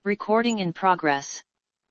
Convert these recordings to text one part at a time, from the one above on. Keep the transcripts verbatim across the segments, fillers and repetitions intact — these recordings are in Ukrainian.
Recording in progress.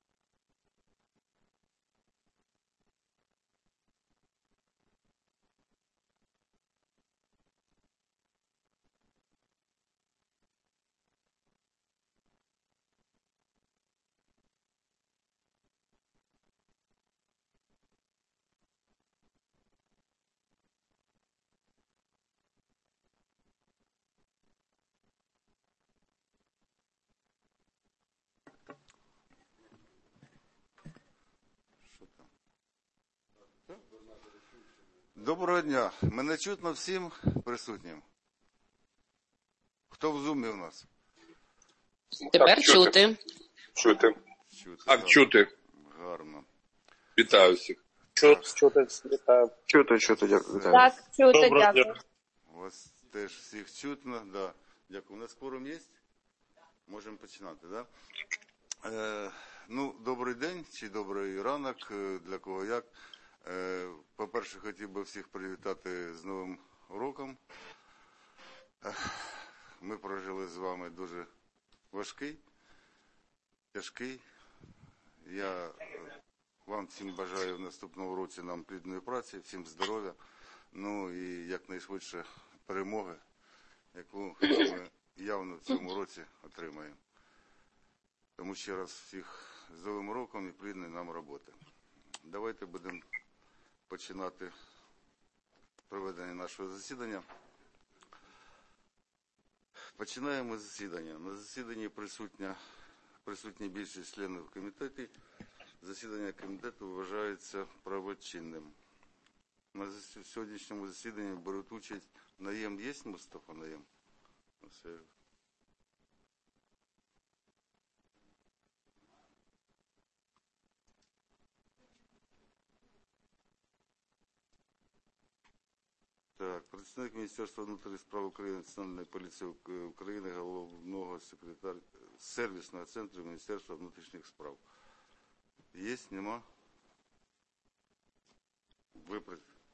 Доброго дня. Мене чутно всім присутнім? Хто в зумі у нас? Тепер Так, чути. Чути. Чути. Так, чути. Гарно. Вітаю всіх. Чути, чути, вітаю. Чути, чути, дякую. Так, чути, Доброго дякую. дня. Вас теж всіх чутно. Да. Дякую. У нас кворум є? Можемо починати, да? Е, ну, добрий день чи добрий ранок, для кого як. Е, по-перше, хотів би всіх привітати з Новим роком. Е, ми прожили з вами дуже важкий, тяжкий. Я вам всім бажаю в наступному році нам плідної праці, всім здоров'я, ну і якнайшвидше перемоги, яку ми явно в цьому році отримаємо. Тому ще раз всіх з Новим роком і плідної нам роботи. Давайте будемо починати проведення нашого засідання. Починаємо засідання. На засіданні присутня, присутні більшість членів комітету. Засідання комітету вважається правочинним. На сьогоднішньому засіданні беруть участь Наєм. Є Мустафа Наєм? Все. Так, представник Міністерства внутрішніх справ України, Національної поліції України, головного секретаря сервісного центру Міністерства внутрішніх справ. Є? Нема? Ви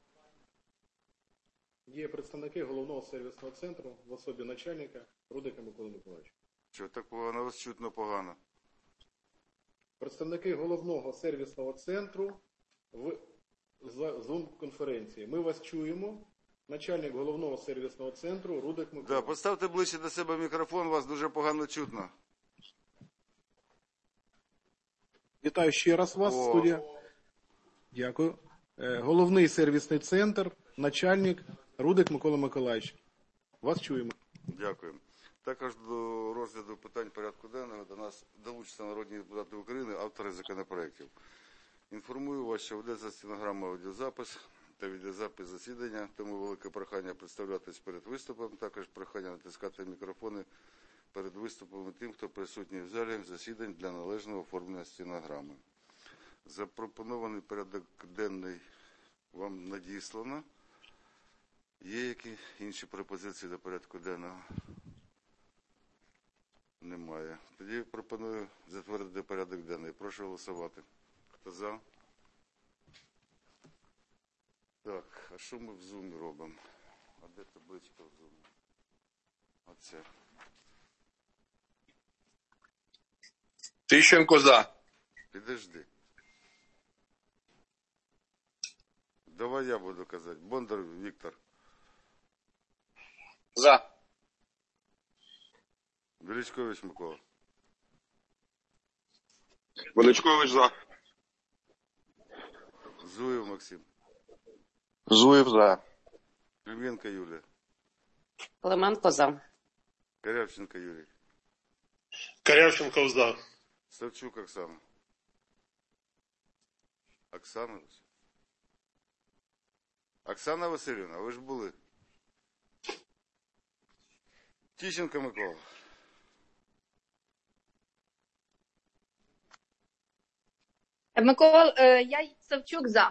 Є представники головного сервісного центру в особі начальника Рудика Миколи Миколаївича. Що так погано? Вас чутно погано. Представники головного сервісного центру в Zoom-конференції. Ми вас чуємо. Начальник головного сервісного центру Рудик Микола. Да, поставте ближче до себе мікрофон, вас дуже погано чутно. Вітаю ще раз вас, О. студія. Дякую. Е, Головний сервісний центр, начальник Рудик Микола Миколаївич. Вас чуємо. Дякую. Також до розгляду питань порядку денного до нас долучаться народні депутати України, автори законопроєктів. Інформую вас, що ведеться стенограма, аудіозапис та відеозапис засідання, тому велике прохання представлятись перед виступом, також прохання натискати мікрофони перед виступом тим, хто присутній в залі засідань для належного оформлення стенограми. Запропонований порядок денний вам надіслано. Є які інші пропозиції до порядку денного? Немає. Тоді пропоную затвердити порядок денний. Прошу голосувати. Хто за? Так, а що ми в зумі робимо? А де табличка в зумі? Оце. Тищенко за. Підожди. Давай я буду казати. Бондар Віктор. За. Величкович Микола. Величкович за. Зуєв Максим. Зуєв за. Клименко Юлія. Клименко за. Корявченко Юрій. Корявченко за. Савчук Оксана. Оксана? Оксана Васильівна, ви ж були. Тищенко Микола. Микола, е, я Савчук за.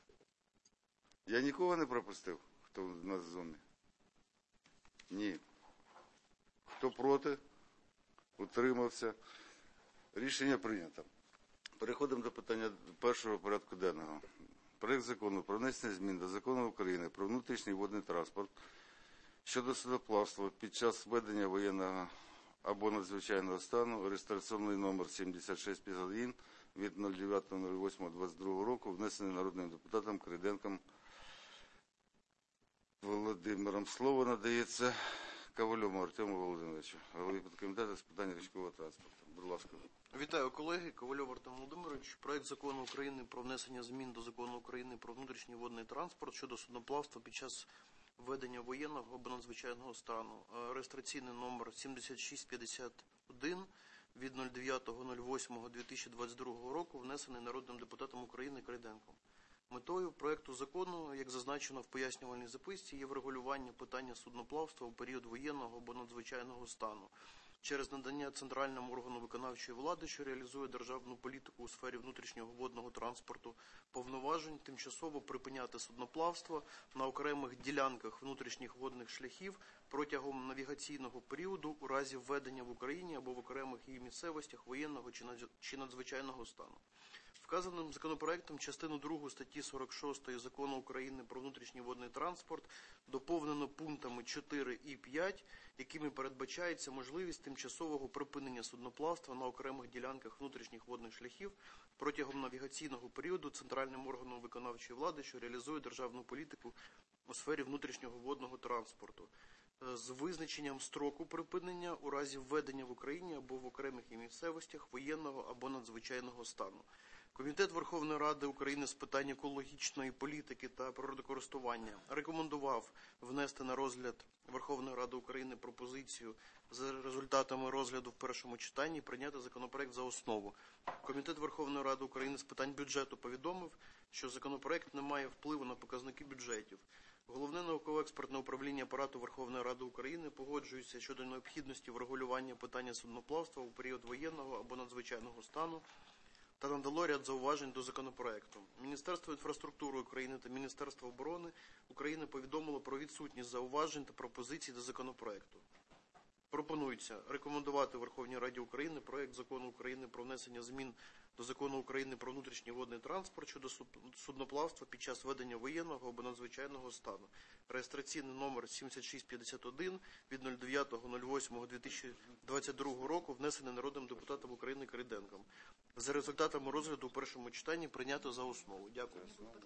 Я нікого не пропустив, хто в нас в зумі? Ні. Хто проти? Утримався. Рішення прийнято. Переходимо до питання першого порядку денного. Проект закону про внесення змін до Закону України про внутрішній водний транспорт щодо судноплавства під час введення воєнного або надзвичайного стану, реєстраційний номер сімдесят шість п'ятдесят один від дев'ятого восьмого двадцять другого року, внесений народним депутатом Крейденком Володимиром. Слово надається Ковальову Артему Володимировичу, голові підкомітету з питань річкового транспорту. Будь ласка. Вітаю, колеги. Ковальов Артем Володимирович. Проект закону України про внесення змін до закону України про внутрішній водний транспорт щодо судноплавства під час введення воєнного або надзвичайного стану. Реєстраційний номер сімдесят шість п'ятдесят один від дев'ятого восьмого дві тисячі двадцять другого року, внесений народним депутатом України Крейденком. Метою проекту закону, як зазначено в пояснювальній записці, є врегулювання питання судноплавства у період воєнного або надзвичайного стану через надання центральному органу виконавчої влади, що реалізує державну політику у сфері внутрішнього водного транспорту, повноважень тимчасово припиняти судноплавство на окремих ділянках внутрішніх водних шляхів протягом навігаційного періоду у разі введення в Україні або в окремих її місцевостях воєнного чи надзвичайного стану. Вказаним законопроектом частину другу статті сорок шість Закону України про внутрішній водний транспорт доповнено пунктами чотири і п'ять, якими передбачається можливість тимчасового припинення судноплавства на окремих ділянках внутрішніх водних шляхів протягом навігаційного періоду центральним органом виконавчої влади, що реалізує державну політику у сфері внутрішнього водного транспорту, з визначенням строку припинення у разі введення в Україні або в окремих її місцевостях воєнного або надзвичайного стану. Комітет Верховної Ради України з питань екологічної політики та природокористування рекомендував внести на розгляд Верховної Ради України пропозицію за результатами розгляду в першому читанні і прийняти законопроект за основу. Комітет Верховної Ради України з питань бюджету повідомив, що законопроект не має впливу на показники бюджетів. Головне науково-експертне управління Апарату Верховної Ради України погоджується щодо необхідності врегулювання питання судноплавства у період воєнного або надзвичайного стану та надало ряд зауважень до законопроекту. Міністерство інфраструктури України та Міністерство оборони України повідомило про відсутність зауважень та пропозицій до законопроекту. Пропонується рекомендувати Верховній Раді України проект закону України про внесення змін до закону України про внутрішній водний транспорт щодо судноплавства під час ведення воєнного або надзвичайного стану. Реєстраційний номер сімдесят шість п'ятдесят один від дев'ятого восьмого дві тисячі двадцять другого року, внесений народним депутатом України Крейденком. За результатами розгляду у першому читанні прийнято за основу. Дякую.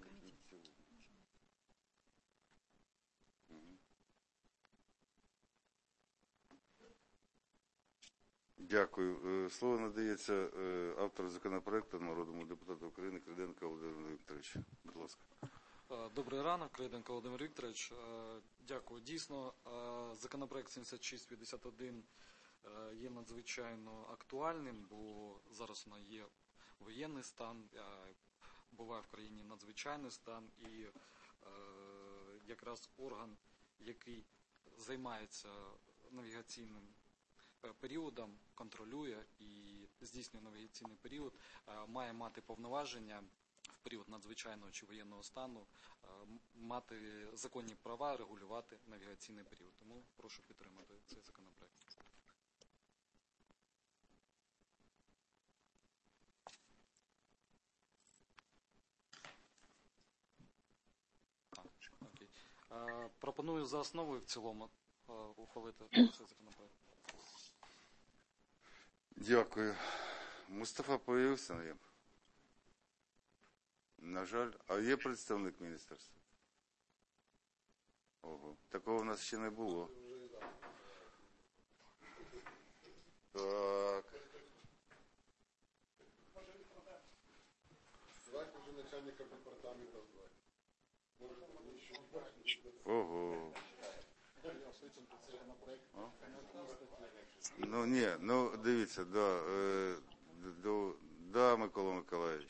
Дякую. Слово надається автору законопроекту, народному депутату України Крейденко Володимиру Вікторовичу. Будь ласка. Добрий ранок, Крейденко Володимир Вікторович. Дякую. Дійсно, законопроект сімдесят шість п'ятдесят один є надзвичайно актуальним, бо зараз у нас є воєнний стан, буває в країні надзвичайний стан, і якраз орган, який займається навігаційним періодом, контролює і здійснює навігаційний період, має мати повноваження в період надзвичайного чи воєнного стану, мати законні права регулювати навігаційний період. Тому прошу підтримати цей законопроект. Окей. Пропоную за основу і в цілому ухвалити цей законопроект. Дякую. Мустафа появився на є? На жаль. А є представник міністерства? Ого. Такого в нас ще не було. Так. Ого. Ну, ні, ну, дивіться, да, е, до, да, Микола Миколаївич.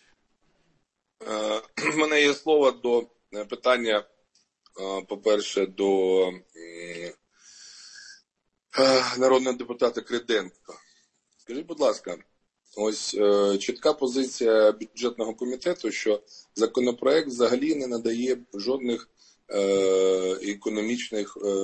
У мене є слово до питання, по-перше, до народного депутата Крейденка. Скажіть, будь ласка, ось чітка позиція бюджетного комітету, що законопроект взагалі не надає жодних е, економічних е,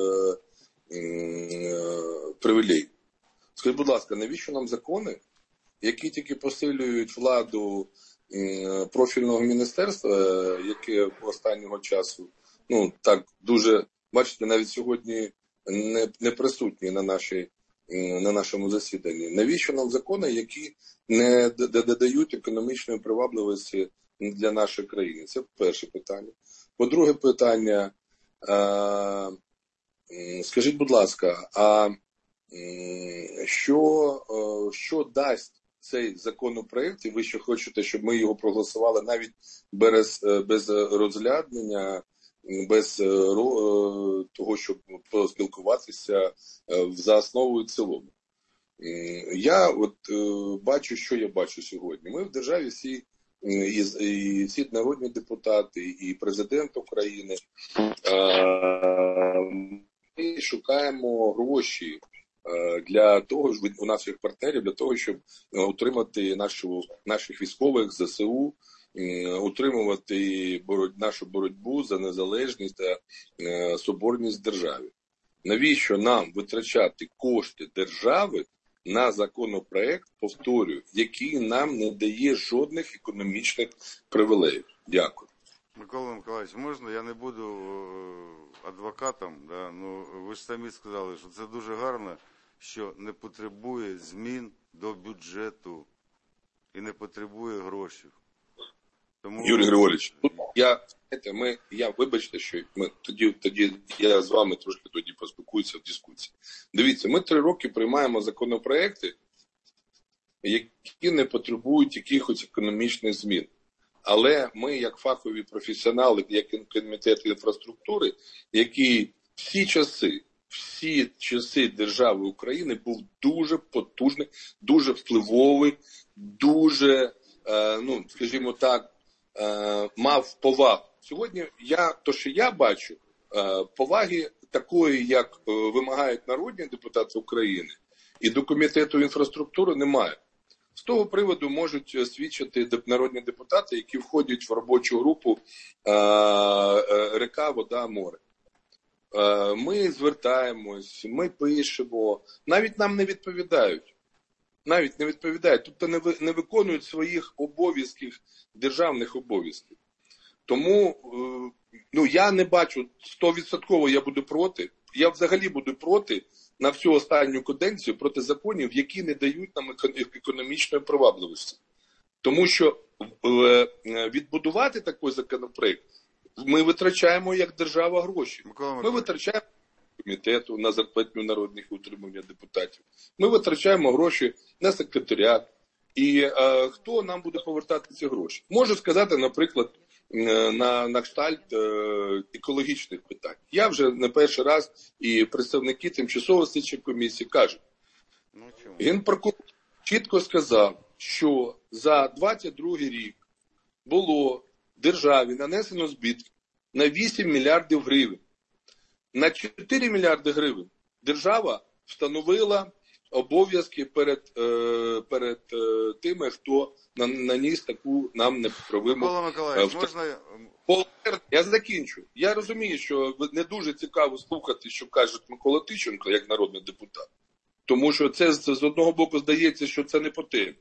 е, привілей. Скажіть, будь ласка, навіщо нам закони, які тільки посилюють владу профільного міністерства, яке останнього часу, ну, так дуже, бачите, навіть сьогодні не, не присутні на нашій на нашому засіданні. Навіщо нам закони, які не додають економічної привабливості для нашої країни? Це перше питання. По-друге питання, скажіть, будь ласка, а що, що дасть цей законопроект, і ви ще хочете, щоб ми його проголосували навіть без, без розглядання, без того, щоб поспілкуватися за основу і в цілому. Я от бачу, що я бачу сьогодні. Ми в державі всі, і, і всі народні депутати, і президент України, ми шукаємо гроші для того, у наших партнерів, для того, щоб утримати нашу, наших військових зе се у, утримувати нашу боротьбу за незалежність та соборність держави. Навіщо нам витрачати кошти держави на законопроект, повторюю, який нам не дає жодних економічних привілеїв? Дякую. Микола Миколаївич, можна? Я не буду адвокатом, да? Ну, ви ж самі сказали, що це дуже гарно, що не потребує змін до бюджету і не потребує грошей. Тому... Юрій Григорович, я, ми, я вибачте, що ми, тоді, тоді я з вами трошки тоді поспілкуюся в дискусії. Дивіться, ми три роки приймаємо законопроекти, які не потребують якихось економічних змін. Але ми, як фахові професіонали, як комітет інфраструктури, який всі часи, всі часи держави України був дуже потужний, дуже впливовий, дуже, е, ну, скажімо так, е, мав повагу. Сьогодні я, то, що я бачу, е, поваги такої, як е, вимагають народні депутати України, і до комітету інфраструктури немає. З того приводу можуть свідчити народні депутати, які входять в робочу групу е, е, река, вода, море. Е, ми звертаємось, ми пишемо, навіть нам не відповідають. Навіть не відповідають, тобто не, ви, не виконують своїх обов'язків, державних обов'язків. Тому е, ну, я не бачу, сто відсотків я буду проти, я взагалі буду проти на всю останню каденцію проти законів, які не дають нам економічної привабливості. Тому що відбудувати такий законопроект ми витрачаємо як держава гроші. Ми витрачаємо комітету на зарплатню народних і утримання депутатів. Ми витрачаємо гроші на секретаріат. І е, хто нам буде повертати ці гроші? Можу сказати, наприклад, на, на кштальт е, екологічних питань. Я вже не перший раз, і представники тимчасової слідчої комісії кажуть, Генпрокурор чітко сказав, що за двадцять другий рік було державі нанесено збитків на вісім мільярдів гривень. На чотири мільярди гривень держава встановила обов'язки перед, е, перед е, тими, хто наніс таку нам неправиму. Микола Миколаївич, можна... Я закінчу. Я розумію, що не дуже цікаво слухати, що каже Микола Тищенко, як народний депутат. Тому що це з одного боку здається, що це не по темі.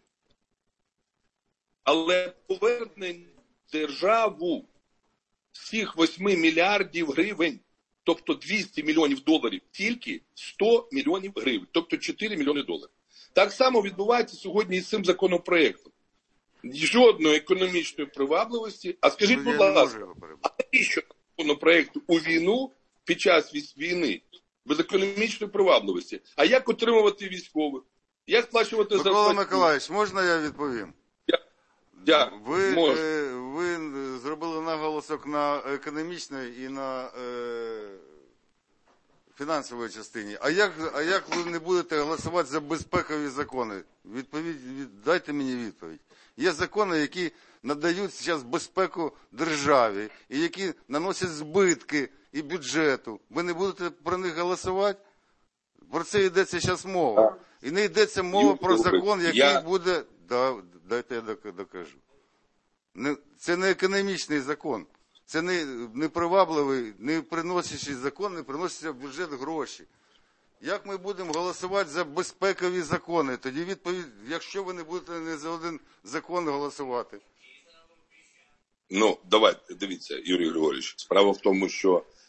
Але повернення державу всіх восьми мільярдів гривень, тобто двісті мільйонів доларів, тільки сто мільйонів гривень, тобто чотири мільйони доларів. Так само відбувається сьогодні і з цим законопроектом. Жодної економічної привабливості. А скажіть, будь ласка, а навіщо законопроект у війну під час війни без економічної привабливості? А як отримувати військових? Як сплачувати зарплату? Микола Миколаївич, можна я відповім? Дякую. Ви, е, ви зробили наголосок на економічної і на е, фінансовій частині. А як, а як ви не будете голосувати за безпекові закони? Відповідь, від, дайте мені відповідь. Є закони, які надають зараз безпеку державі і які наносять збитки і бюджету. Ви не будете про них голосувати? Про це йдеться зараз мова. І не йдеться мова про закон, який я... буде... Да, дайте я докажу. Не, це не економічний закон. Це не, не привабливий, не приносячий закон, не приноситься в бюджет гроші. Як ми будемо голосувати за безпекові закони? Тоді відповідь, якщо ви не будете не за один закон голосувати. Ну, давайте, дивіться, Юрій Григорович. Справа в тому, що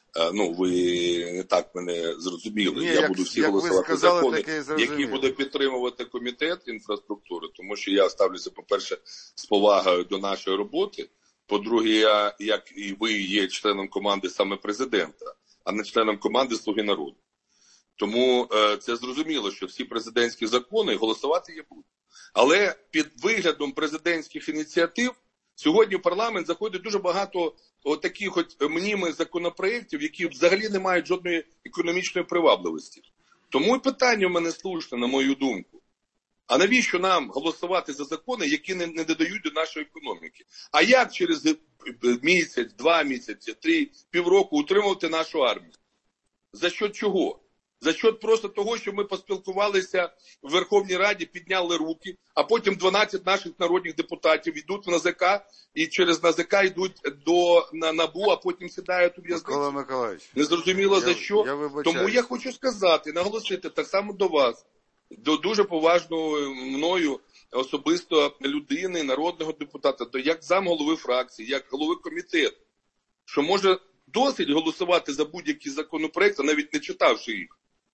Ну, ви не так мене зрозуміли. Ні, я як, буду всі як голосувати ви сказали, закони, таке і зрозуміло. які буде підтримувати комітет інфраструктури, тому що я ставлюся, по-перше, з повагою до нашої роботи. По-друге, я, як і ви, є членом команди саме президента, а не членом команди «Слуги народу». Тому е, це зрозуміло, що всі президентські закони голосувати є будуть. Але під виглядом президентських ініціатив сьогодні в парламент заходить дуже багато отаких от мнімих законопроєктів, які взагалі не мають жодної економічної привабливості. Тому і питання в мене слушне, на мою думку. А навіщо нам голосувати за закони, які не, не додають до нашої економіки? А як через місяць, два місяці, три, півроку утримувати нашу армію? За що чого? За що просто того, що ми поспілкувалися в Верховній Раді, підняли руки, а потім дванадцять наших народних депутатів йдуть в НАЗК і через НАЗК йдуть до на НАБУ, а потім сідають у в'язницю. Микола Миколаївич, Незрозуміло я, за що. Я Тому я хочу сказати, наголосити так само до вас, до дуже поважної мною особисто людини, народного депутата, до як замголови фракції, як голови комітету, що може досить голосувати за будь-які законопроекти, навіть не читавши їх.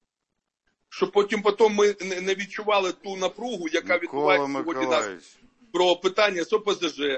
Щоб потім, потім ми не відчували ту напругу, яка Микола відбувається сьогодні нас про питання з О Пе Зе Же,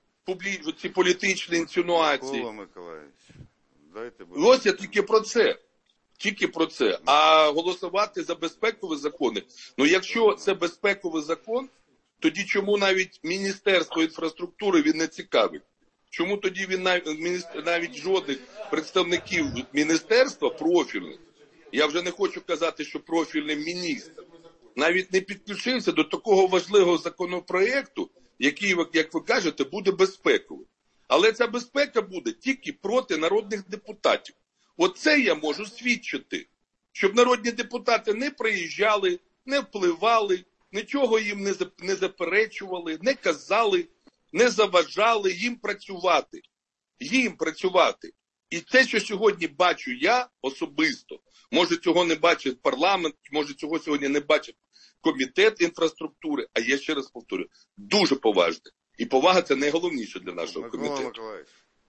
ці політичні інсинуації. Микола Миколаївич, дайте будь ласка. Ось я тільки про це. Тільки про це. А голосувати за безпекові закони, ну якщо це безпековий закон, тоді чому навіть Міністерство інфраструктури він не цікавить? Чому тоді він навіть, навіть жодних представників міністерства профільних, я вже не хочу казати, що профільний міністр, навіть не підключився до такого важливого законопроекту, який, як ви кажете, буде безпековий. Але ця безпека буде тільки проти народних депутатів. Оце я можу свідчити, щоб народні депутати не приїжджали, не впливали, нічого їм не заперечували, не казали, не заважали їм працювати. Їм працювати. І те, що сьогодні бачу я особисто, може цього не бачить парламент, може цього сьогодні не бачить комітет інфраструктури, а я ще раз повторю, дуже поважне. І повага – це найголовніше для нашого Микола комітету. Миколаївич,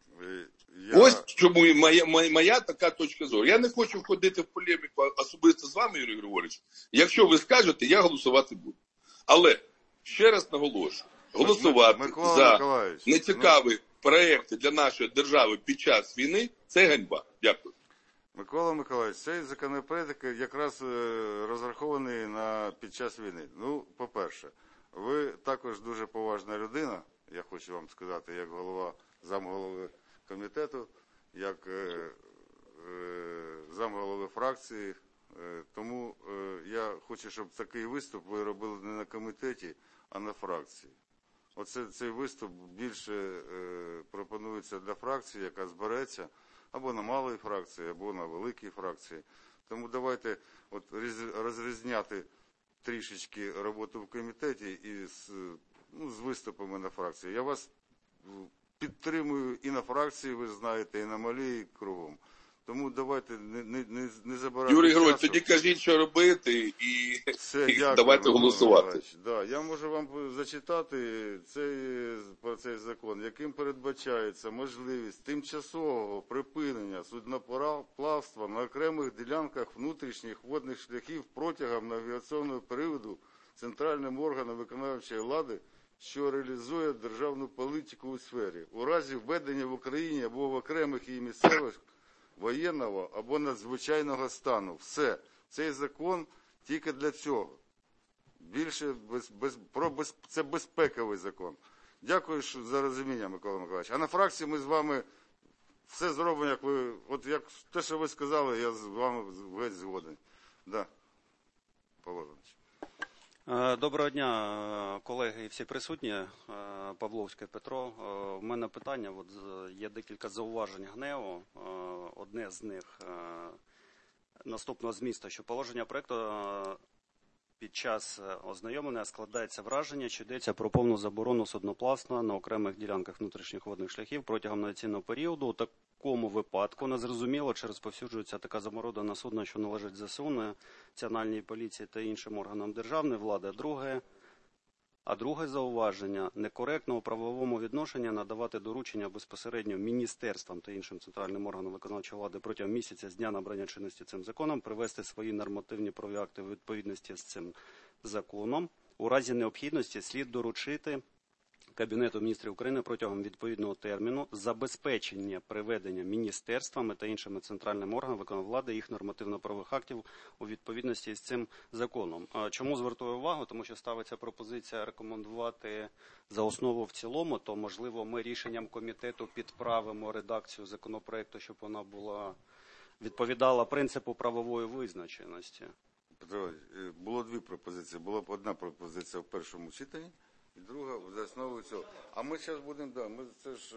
я... Ось чому моя, моя, моя така точка зору. Я не хочу входити в полеміку особисто з вами, Юрій Григорович. Якщо ви скажете, я голосувати буду. Але, ще раз наголошую, голосувати Микола за Миколаївич, нецікаві ну... проекти для нашої держави під час війни – це ганьба. Дякую. Микола Миколаївич, цей законопроект якраз розрахований на під час війни. Ну, по-перше, ви також дуже поважна людина, я хочу вам сказати, як голова, замголови комітету, як е, е, замголови фракції. Е, тому е, я хочу, щоб такий виступ ви робили не на комітеті, а на фракції. Оце цей виступ більше е, пропонується для фракції, яка збереться або на малій фракції, або на великій фракції. Тому давайте от розрізняти трішечки роботу в комітеті і з, ну, з виступами на фракції. Я вас підтримую і на фракції, ви знаєте, і на малій, і кругом. Тому давайте не, не, не, не забирати Юрій часу. Григорович, тоді кажіть, що робити, і, Все, і дякую, давайте голосувати. Да, я можу вам зачитати цей, про цей закон, яким передбачається можливість тимчасового припинення судноплавства на окремих ділянках внутрішніх водних шляхів протягом навігаційного періоду центральним органом виконавчої влади, що реалізує державну політику у сфері, у разі введення в Україні або в окремих її місцевих воєнного або надзвичайного стану. Все. Цей закон тільки для цього. Більше без, без, про без, це безпековий закон. Дякую за розуміння, Микола Миколаївич. А на фракції ми з вами все зробимо, як ви, от як те, що ви сказали, я з вами геть згоден. Да. Павло Іванович. Доброго дня, колеги і всі присутні. Павловський Петро. У мене питання, от є декілька зауважень ГНЕУ. Одне з них наступного змісту, що положення проекту під час ознайомлення складається враження, що йдеться про повну заборону судноплавства на окремих ділянках внутрішніх водних шляхів протягом навігаційного періоду. У такому випадку незрозуміло, чи розповсюджується така заборона на судна, що належить зе се у, Національній поліції та іншим органам державної влади. Друге, А друге зауваження – некоректно у правовому відношенні надавати доручення безпосередньо міністерствам та іншим центральним органам виконавчої влади протягом місяця з дня набрання чинності цим законом привести свої нормативні правові акти у відповідності з цим законом. У разі необхідності слід доручити Кабінету міністрів України протягом відповідного терміну забезпечення приведення міністерствами та іншими центральними органами виконавчої влади їх нормативно-правових актів у відповідності з цим законом. Чому звертаю увагу? Тому що ставиться пропозиція рекомендувати за основу в цілому, то, можливо, ми рішенням комітету підправимо редакцію законопроекту, щоб вона була відповідала принципу правової визначеності. Петро, було дві пропозиції. Була б одна пропозиція в першому читанні, і друга за основу цього. А ми зараз будемо, да, ми це ж...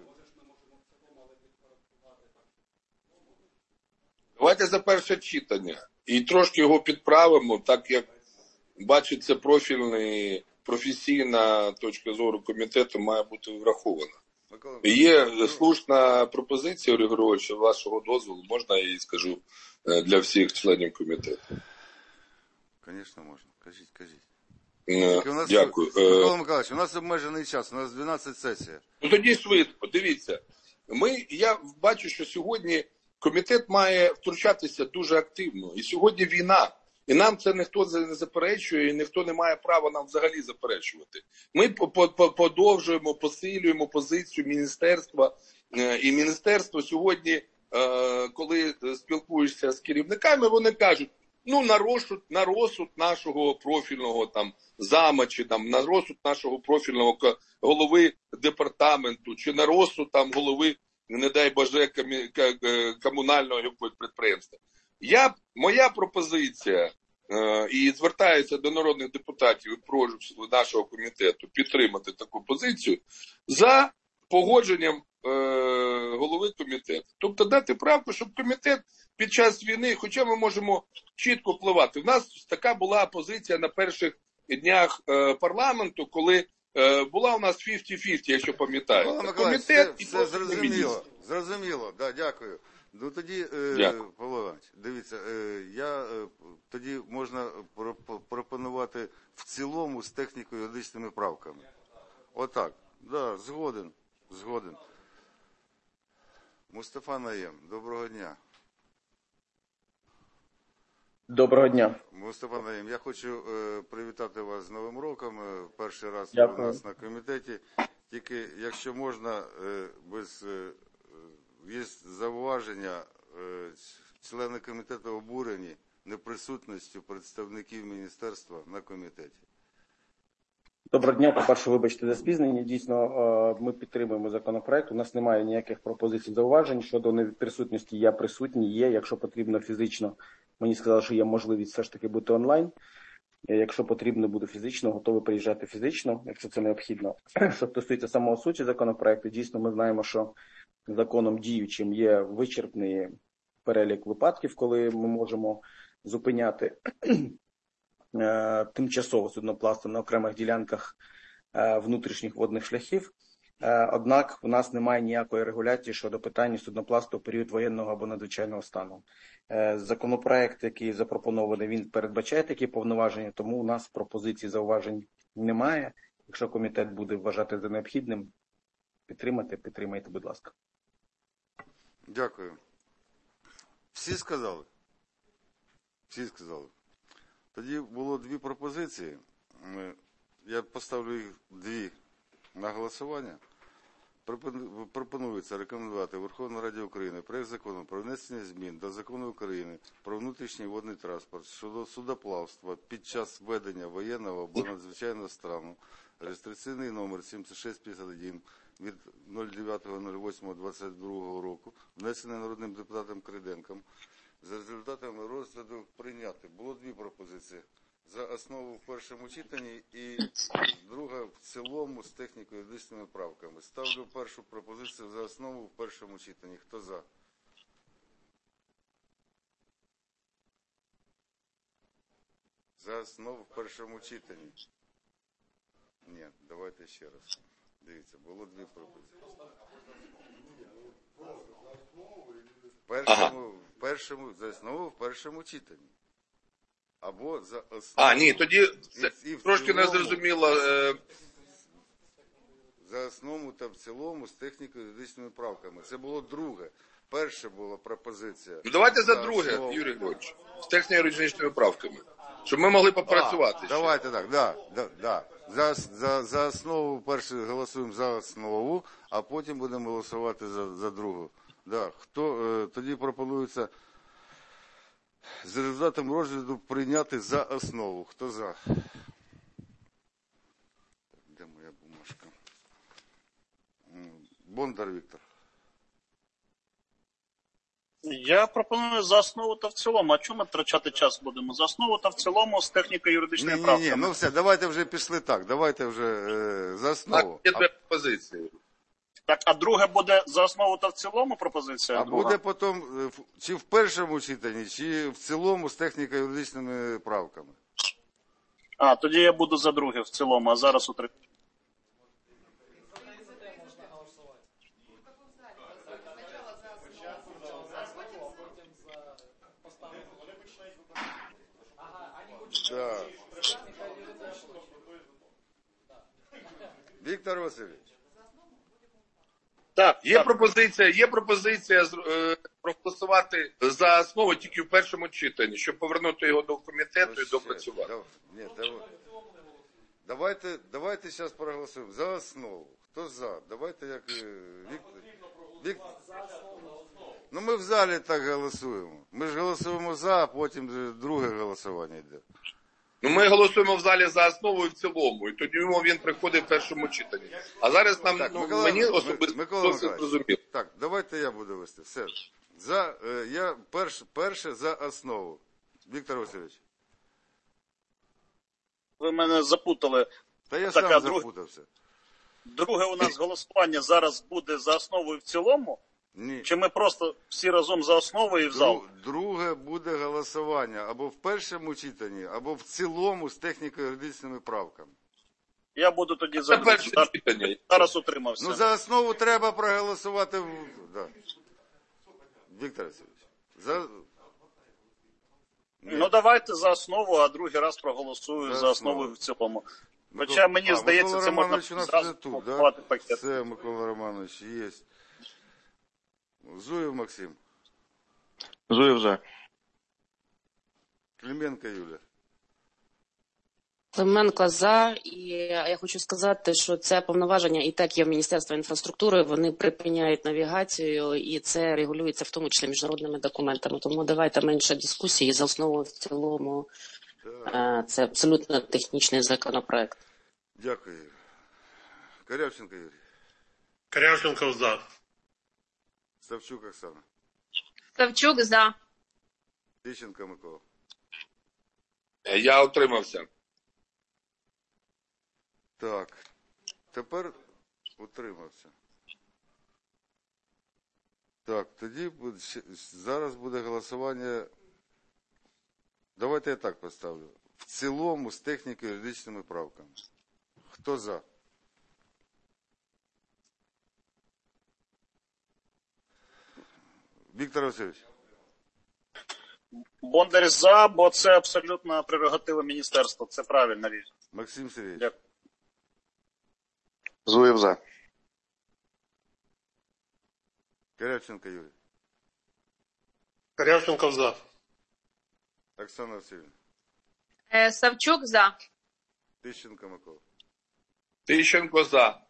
Давайте за перше читання. І трошки його підправимо, так як бачить, це профільний, професійна точка зору комітету має бути врахована. Є слушна пропозиція, Олег Григорович, вашого дозволу, можна я її скажу для всіх членів комітету? Звісно, можна. Кажіть, кажіть. У нас, Дякую. Микола Миколаївич, у нас обмежений час, у нас дванадцять сесій. Ну тоді швидко, дивіться. Ми, я бачу, що сьогодні комітет має втручатися дуже активно. І сьогодні війна. І нам це ніхто не заперечує, і ніхто не має права нам взагалі заперечувати. Ми подовжуємо, посилюємо позицію міністерства. І міністерство сьогодні, коли спілкуєшся з керівниками, вони кажуть, ну, на розсуд, на розсуд нашого профільного там зама, чи там на розсуд нашого профільного голови департаменту, чи на розсуд там голови, не дай Боже, комунального підприємства. Я, моя пропозиція, е, і звертаюся до народних депутатів і прошу нашого комітету підтримати таку позицію за погодженням е, голови комітету. Тобто дати правку, щоб комітет під час війни, хоча ми можемо чітко впливати. У нас така була позиція на перших днях е, парламенту, коли е, була у нас п'ятдесят на п'ятдесят, якщо пам'ятаєте. Комітет все, все зрозуміло. Зрозуміло, да, дякую. Ну тоді, е, Павло Іванович, дивіться, е, я е, тоді можна пропонувати в цілому з техніко-юридичними правками. Отак. Да, згоден, згоден. Мустафа Наєм, доброго дня. Доброго дня. Мустафа Наєм, я хочу е, привітати вас з Новим роком. Е, перший раз Дякую. у нас на комітеті. Тільки, якщо можна, е, без... Е, є зауваження, е, члени комітету обурені неприсутністю представників міністерства на комітеті. Доброго дня. По-перше, вибачте за спізнення. Дійсно, ми підтримуємо законопроект. У нас немає ніяких пропозицій, зауважень. Щодо неприсутності, я присутній, є. Якщо потрібно фізично, мені сказали, що є можливість все ж таки бути онлайн. Якщо потрібно буде фізично, готові приїжджати фізично, якщо це необхідно. Що стосується самого суті законопроекту, дійсно ми знаємо, що законом діючим є вичерпний перелік випадків, коли ми можемо зупиняти е, тимчасово судноплавство на окремих ділянках е, внутрішніх водних шляхів. Е, однак у нас немає ніякої регуляції щодо питання судноплавства в період воєнного або надзвичайного стану. Е, законопроект, який запропонований, він передбачає такі повноваження, тому у нас пропозицій зауважень немає. Якщо комітет буде вважати за необхідним, підтримати, підтримайте, будь ласка. Дякую. Всі сказали? Всі сказали. Тоді було дві пропозиції. Я поставлю їх дві на голосування. Пропонується рекомендувати Верховній Раді України проект закону про внесення змін до Закону України про внутрішній водний транспорт щодо судоплавства під час ведення воєнного або надзвичайного стану, реєстраційний номер сімдесят шість п'ятдесят один від дев'ятого восьмого двадцять другого року, внесений народним депутатом Криденком, за результатами розгляду прийняти. Було дві пропозиції. За основу в першому читанні і друга в цілому з техніко-юридичними правками. Ставлю першу пропозицію за основу в першому читанні. Хто за? За основу в першому читанні. Ні, давайте ще раз. Дивіться, було дві пропозиції. В першому, в першому, за основу в першому читанні. або за основу. А, ні, тоді це І- і в трошки не цілому- зрозуміло. е, За основу та в цілому з техніко-юридичними правками. Це було друге. Перше була пропозиція. Ну, давайте за друге, основу. Юрій Григорович, з техніко-юридичними правками, щоб ми могли попрацювати. А, ще. давайте так, да, да, да. За, за, за основу перше голосуємо за основу, а потім будемо голосувати за, за другу. Да. Хто, е, тоді пропонується з результатом розгляду прийняти за основу. Хто за? Де моя бумажка? М, Бондар Віктор. Я пропоную за основу та в цілому. А чому ми втрачати час будемо? За основу та в цілому з техніко-юридичними Ні, ні, правками. ні, ну все, давайте вже пішли так. Давайте вже е, за основу. Так, є дві позиції. Так, а друге буде за основу та в цілому пропозиція? А друга? буде потім е, в- чи в першому читанні, чи в цілому з техніко-юридичними правками. А, тоді я буду за друге в цілому, а зараз утримую. Так. Віктор Васильович. Так, Є пропозиція, є пропозиція е, проголосувати за основу тільки в першому читанні, щоб повернути його до комітету Ну, і ще, допрацювати. дав- Ні, давай. Давайте, давайте зараз проголосуємо за основу. Хто за? Давайте як е, Віктор. Віктор. Ну ми в залі так голосуємо. Ми ж голосуємо за, а потім же друге голосування йде. Ну, ми голосуємо в залі за основу і в цілому, і тоді він приходить в першому читанні. А зараз нам, Так, ну, Микола- мені Ми- особисто Микола все Миколаївич, зрозуміло. Так, давайте я буду вести. Все. За, е, я перш, перше за основу. Віктор Васильович. Ви мене запутали. Та я Так, а сам друг- запутався. Друге у нас голосування зараз буде за основу і в цілому? Ні. Чи ми просто всі разом за основу і в зал? Дру- Друге буде голосування або в першому читанні, або в цілому з техніко-юридичними правками. Я буду тоді Це за перше зараз, читання. зараз утримався. Ну, за основу треба проголосувати. В... Да. Віктор Васильович. За... Ні. Ну давайте за основу, а другий раз проголосую За за основу основу. і в цілому. Микола- Хоча мені А, здається, Микола це можна Романович у нас зразу вже тут, да? голосувати пакет. Все, Микола Романович, є. Зуєв Максим. Зуєв за. Клименко Юля. Клименко за, і я хочу сказати, що це повноваження і так є в Міністерстві інфраструктури, вони припиняють навігацію, і це регулюється в тому числі міжнародними документами. Тому давайте менше дискусії, за основу в цілому Так. е, це абсолютно технічний законопроект. Дякую. Корявченко Юрій. Корявченко за. Савчук Оксана. Савчук за. Тищенко Микола. Я утримався. Так. Тепер утримався. Так, тоді буде, ще- зараз буде голосування. Давайте я так поставлю. В цілому з техніко-юридичними правками. Хто за? Віктор Васильович. Бондар за, бо це абсолютно прерогатива міністерства. Це правильна річ. Максим Сергійович. Дякую. Зуєв за. Корявченко Юрій. Корявченко за. Оксана Васильівна. Е, Савчук за. Тищенко Микола. Тищенко за.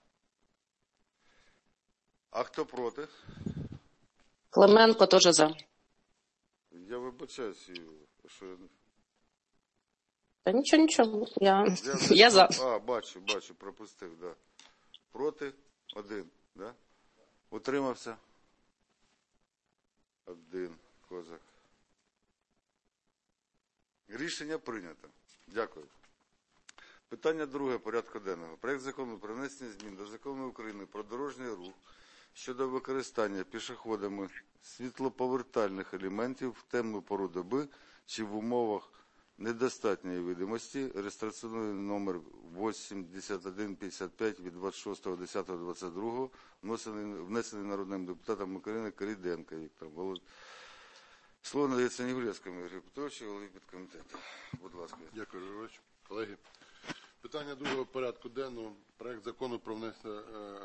А хто проти? Клименко теж за. Я вибачаюсь, що я... Та нічого, нічого, я, Я, я за. А, бачу, бачу, пропустив, да. Проти один, да? Утримався. Один, козак. Рішення прийнято. Дякую. Питання друге порядку денного. Проект закону про внесення змін до Закону України про дорожній рух щодо використання пішоходами світлоповертальних елементів в темну пору доби чи в умовах недостатньої видимості, реєстраційний номер вісімдесят один п'ятдесят п'ять від двадцять шостого десятого двадцять другого, внесений, внесений народним депутатом України Коріденко Віктором. Слово надається Негулевському Ігорю Петровичу, голові підкомітету. Будь ласка. Дякую, Григорович. Колеги, питання другого порядку денного. Проект закону про внесення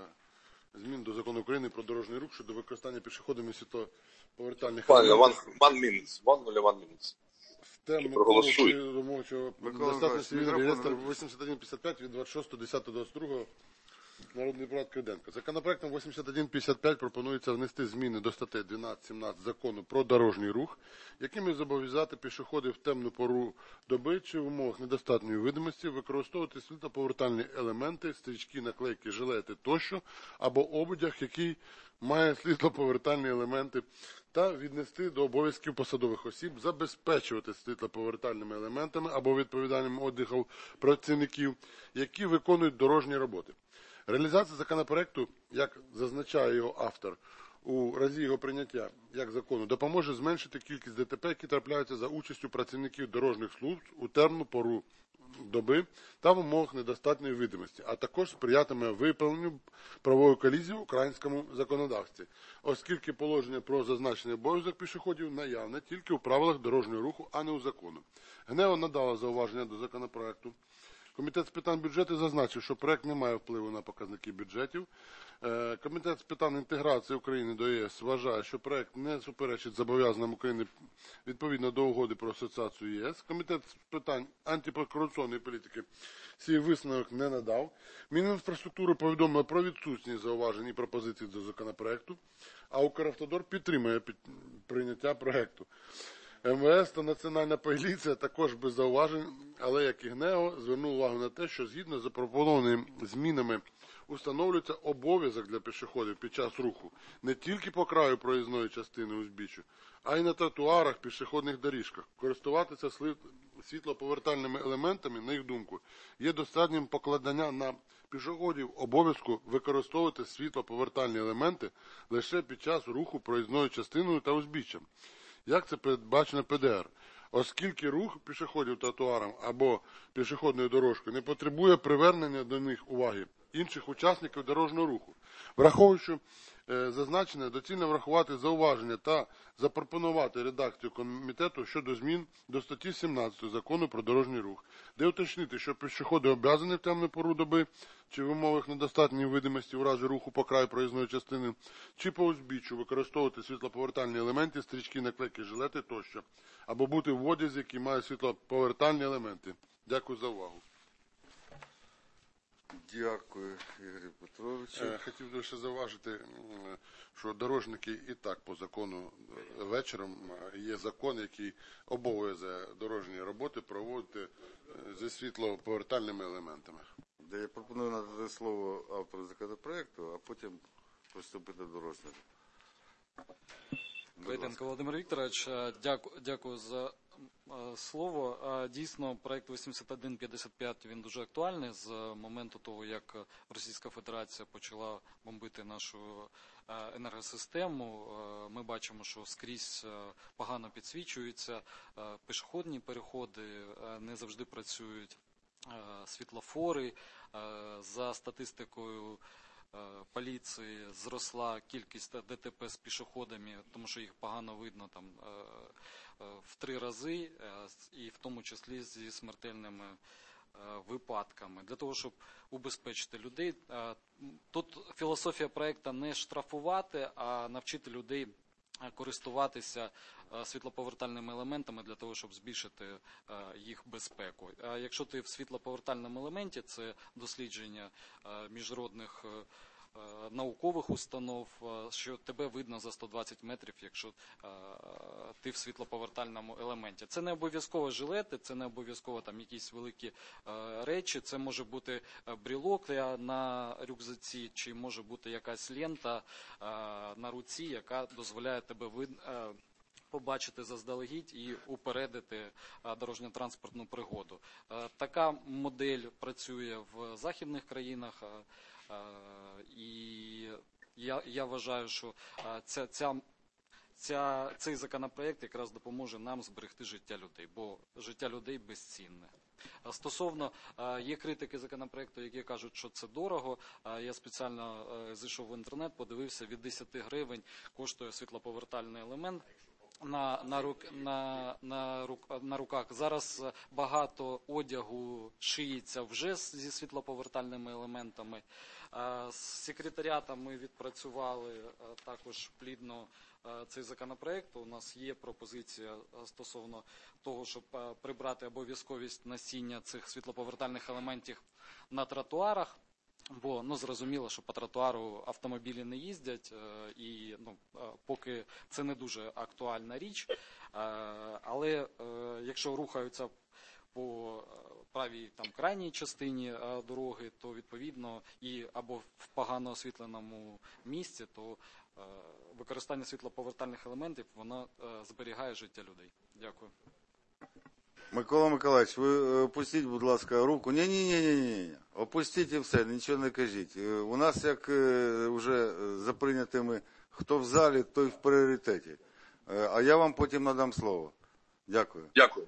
е, змін до закону України про дорожній рух щодо використання пішоходами світлоповертальних Пане, one, one minute, one or one minute. в темну Проголосуй. домовчого Микола достатності Миколаївич, реєстр мікрофон вісімдесят один п'ятдесят п'ять від двадцять шостого десятого двадцять другого Народний депутат Криденко. Законопроектом вісімдесят один п'ятдесят п'ять пропонується внести зміни до статей дванадцять сімнадцять закону про дорожній рух, якими зобов'язати пішоходів в темну пору доби чи в умовах недостатньої видимості використовувати світлоповертальні елементи, стрічки, наклейки, жилети тощо, або ободяг, який має світлоповертальні елементи, та віднести до обов'язків посадових осіб забезпечувати світлоповертальними елементами або відповідальним одягом працівників, які виконують дорожні роботи. Реалізація законопроекту, як зазначає його автор, у разі його прийняття як закону, допоможе зменшити кількість ДТП, які трапляються за участю працівників дорожніх служб у темну пору доби та в умовах недостатньої видимості, а також сприятиме виправленню правової колізії в українському законодавстві, оскільки положення про зазначений обов'язок пішоходів наявне тільки у правилах дорожнього руху, а не у закону. ГНЕО надало зауваження до законопроекту. Комітет з питань бюджету зазначив, що проект не має впливу на показники бюджетів. Комітет з питань інтеграції України до ЄС вважає, що проект не суперечить зобов'язанням України відповідно до угоди про асоціацію ЄС. Комітет з питань антикорупційної політики свій висновок не надав. Мінінфраструктури повідомили про відсутність зауважень і пропозицій до законопроекту, а Укравтодор підтримує прийняття проекту. МВС та Національна поліція також без зауважень, але, як і ГНЕО, звернув увагу на те, що згідно з запропонованими змінами установлюється обов'язок для пішоходів під час руху не тільки по краю проїзної частини узбіччя, а й на тротуарах, пішохідних доріжках. Користуватися світлоповертальними елементами, на їх думку, є достатнім покладання на пішоходів обов'язку використовувати світлоповертальні елементи лише під час руху проїзною частиною та узбіччям. Як це передбачено Пе Де Ер? Оскільки рух пішоходів тротуаром або пішохідною дорожкою не потребує привернення до них уваги інших учасників дорожнього руху. Враховуючи е, зазначене, доцільно врахувати зауваження та запропонувати редакцію комітету щодо змін до статті сімнадцять закону про дорожній рух, де уточнити, що пішоходи обов'язані в темну пору доби чи в умовах недостатньої видимості в разі руху по краю проїзної частини, чи по узбіччю використовувати світлоповертальні елементи, стрічки, наклейки, жилети тощо, або бути в одязі, який має світлоповертальні елементи. Дякую за увагу. Дякую, Ігорю Петровичу. Хотів лише зауважити, що дорожники і так по закону вечором є закон, який обов'язує дорожні роботи проводити зі світлоповертальними елементами. Де я пропоную надати слово автору законопроекту, а потім приступити до розгляду. Криденко Володимир Вікторович, дякую, дякую за слово. Дійсно, проект вісімдесят один п'ятдесят п'ять, він дуже актуальний з моменту того, як Російська Федерація почала бомбити нашу енергосистему. Ми бачимо, що скрізь погано підсвічуються пішохідні переходи, не завжди працюють світлофори. За статистикою поліції зросла кількість Де Те Пе з пішоходами, тому що їх погано видно там в три рази, і в тому числі зі смертельними випадками. Для того, щоб убезпечити людей, тут філософія проекту не штрафувати, а навчити людей користуватися світлоповертальними елементами для того, щоб збільшити їх безпеку. А якщо ти в світлоповертальному елементі, це дослідження міжнародних наукових установ, що тебе видно за сто двадцять метрів, якщо ти в світлоповертальному елементі. Це не обов'язково жилети, це не обов'язково там якісь великі речі, це може бути брелок на рюкзаці, чи може бути якась лента на руці, яка дозволяє тебе видно, побачити заздалегідь і упередити дорожньо-транспортну пригоду. Така модель працює в західних країнах, і я, я вважаю, що ця, ця, ця, цей законопроект якраз допоможе нам зберегти життя людей, бо життя людей безцінне. Стосовно, є критики законопроекту, які кажуть, що це дорого. Я спеціально зайшов в інтернет, подивився, від десяти гривень коштує світлоповертальний елемент. на, на, рук, на, на, рук, на руках. Зараз багато одягу шиється вже зі світлоповертальними елементами. З секретаріатом ми відпрацювали також плідно цей законопроект. У нас є пропозиція стосовно того, щоб прибрати обов'язковість носіння цих світлоповертальних елементів на тротуарах. Бо, ну, зрозуміло, що по тротуару автомобілі не їздять, і, ну, поки це не дуже актуальна річ. Але якщо рухаються по правій там крайній частині дороги, то відповідно і або в погано освітленому місці, то використання світлоповертальних елементів, воно зберігає життя людей. Дякую. Микола Миколаївич, ви опустіть, будь ласка, руку. Ні-ні-ні, опустіть і все, нічого не кажіть. У нас, як вже за прийнятими, хто в залі, той в пріоритеті. А я вам потім надам слово. Дякую. Дякую.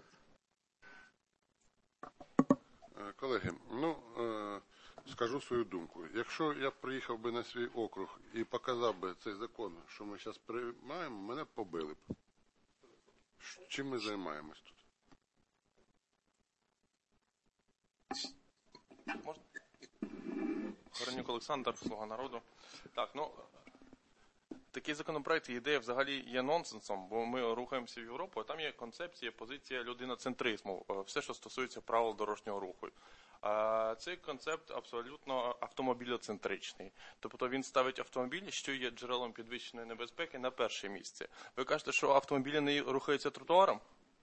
Колеги, ну, скажу свою думку. Якщо я приїхав би на свій округ і показав би цей закон, що ми зараз приймаємо, мене б побили б. Чим ми займаємось тут? Можна? Горенюк Олександр, Слуга народу. Так, ну, такий законопроект і ідея взагалі є нонсенсом, бо ми рухаємося в Європу, а там є концепція, позиція людиноцентризму, все, що стосується правил дорожнього руху. Цей концепт абсолютно автомобілоцентричний. Тобто він ставить автомобілі, що є джерелом підвищеної небезпеки, на перше місце. Ви кажете, що автомобілі не рухаються тротуаром?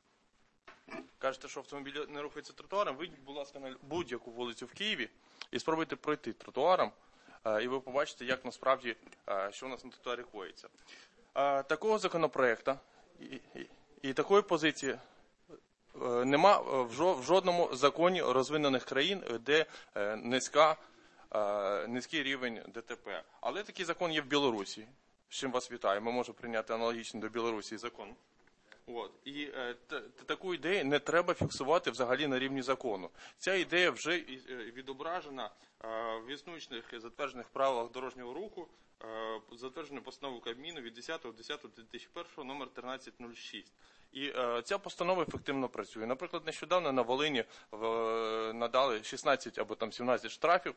Кажете, що автомобілі не рухаються тротуаром? Вийдіть, будь ласка, на будь-яку вулицю в Києві і спробуйте пройти тротуаром, і ви побачите, як насправді, що у нас на тротуарі коїться. Такого законопроекту і, і, і такої позиції нема в жодному законі розвинених країн, де низька, низький рівень ДТП. Але такий закон є в Білорусі. З чим вас вітаю. Ми можемо прийняти аналогічний до Білорусі закон. От. І е, т, таку ідею не треба фіксувати взагалі на рівні закону. Ця ідея вже відображена е, в існуючих затверджених правилах дорожнього руху, е, затвердженою постановою Кабміну від десятого десятого дві тисячі першого номер тринадцять нуль шість. І е, ця постанова ефективно працює. Наприклад, нещодавно на Волині в, е, надали шістнадцять або там сімнадцять штрафів,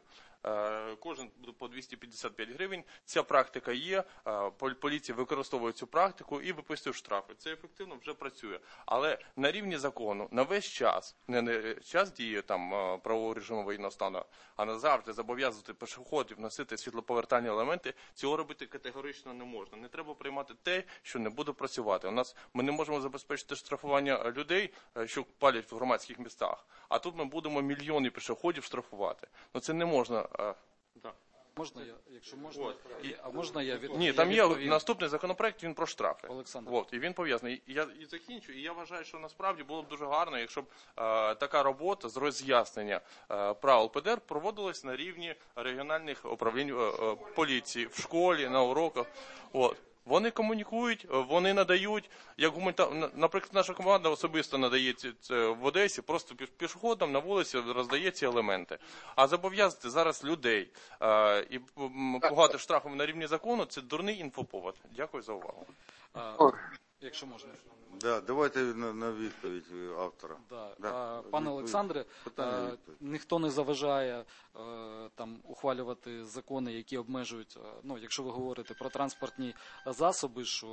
е, кожен по двісті п'ятдесят п'ять гривень. Ця практика є, е, поліція використовує цю практику і виписує штрафи. Це ефективно вже працює. Але на рівні закону на весь час, не на час дії там правового режиму воєнного стану, а назавжди зобов'язувати пішоходів носити світлоповертальні елементи, цього робити категорично не можна. Не треба приймати те, що не буде працювати. У нас ми не можемо забезпечити штрафування людей, що палять в громадських містах. А тут ми будемо мільйони пішоходів штрафувати. Ну це не можна. Да. Можна я, якщо можна, і, а можна я від... Ні, я там є відповім? наступний законопроект, він про штрафи. Олександр. От, і він пов'язаний. Я і закінчу, і я вважаю, що насправді було б дуже гарно, якщо б е, така робота з роз'яснення е, правил П Д Р проводилась на рівні регіональних управлінь е, е, поліції, в школі, на уроках. От. Вони комунікують, вони надають, як гуманітар... наприклад, наша команда особисто надає це в Одесі, просто пішоходам на вулиці роздає ці елементи. А зобов'язати зараз людей а, і пугати штрафами на рівні закону – це дурний інфоповод. Дякую за увагу. А, якщо можна. Да, давайте на, на відповідь автора. Да. Да. А, пане Олександре, а, ніхто не заважає а, там ухвалювати закони, які обмежують, а, ну, якщо ви говорите про транспортні засоби, що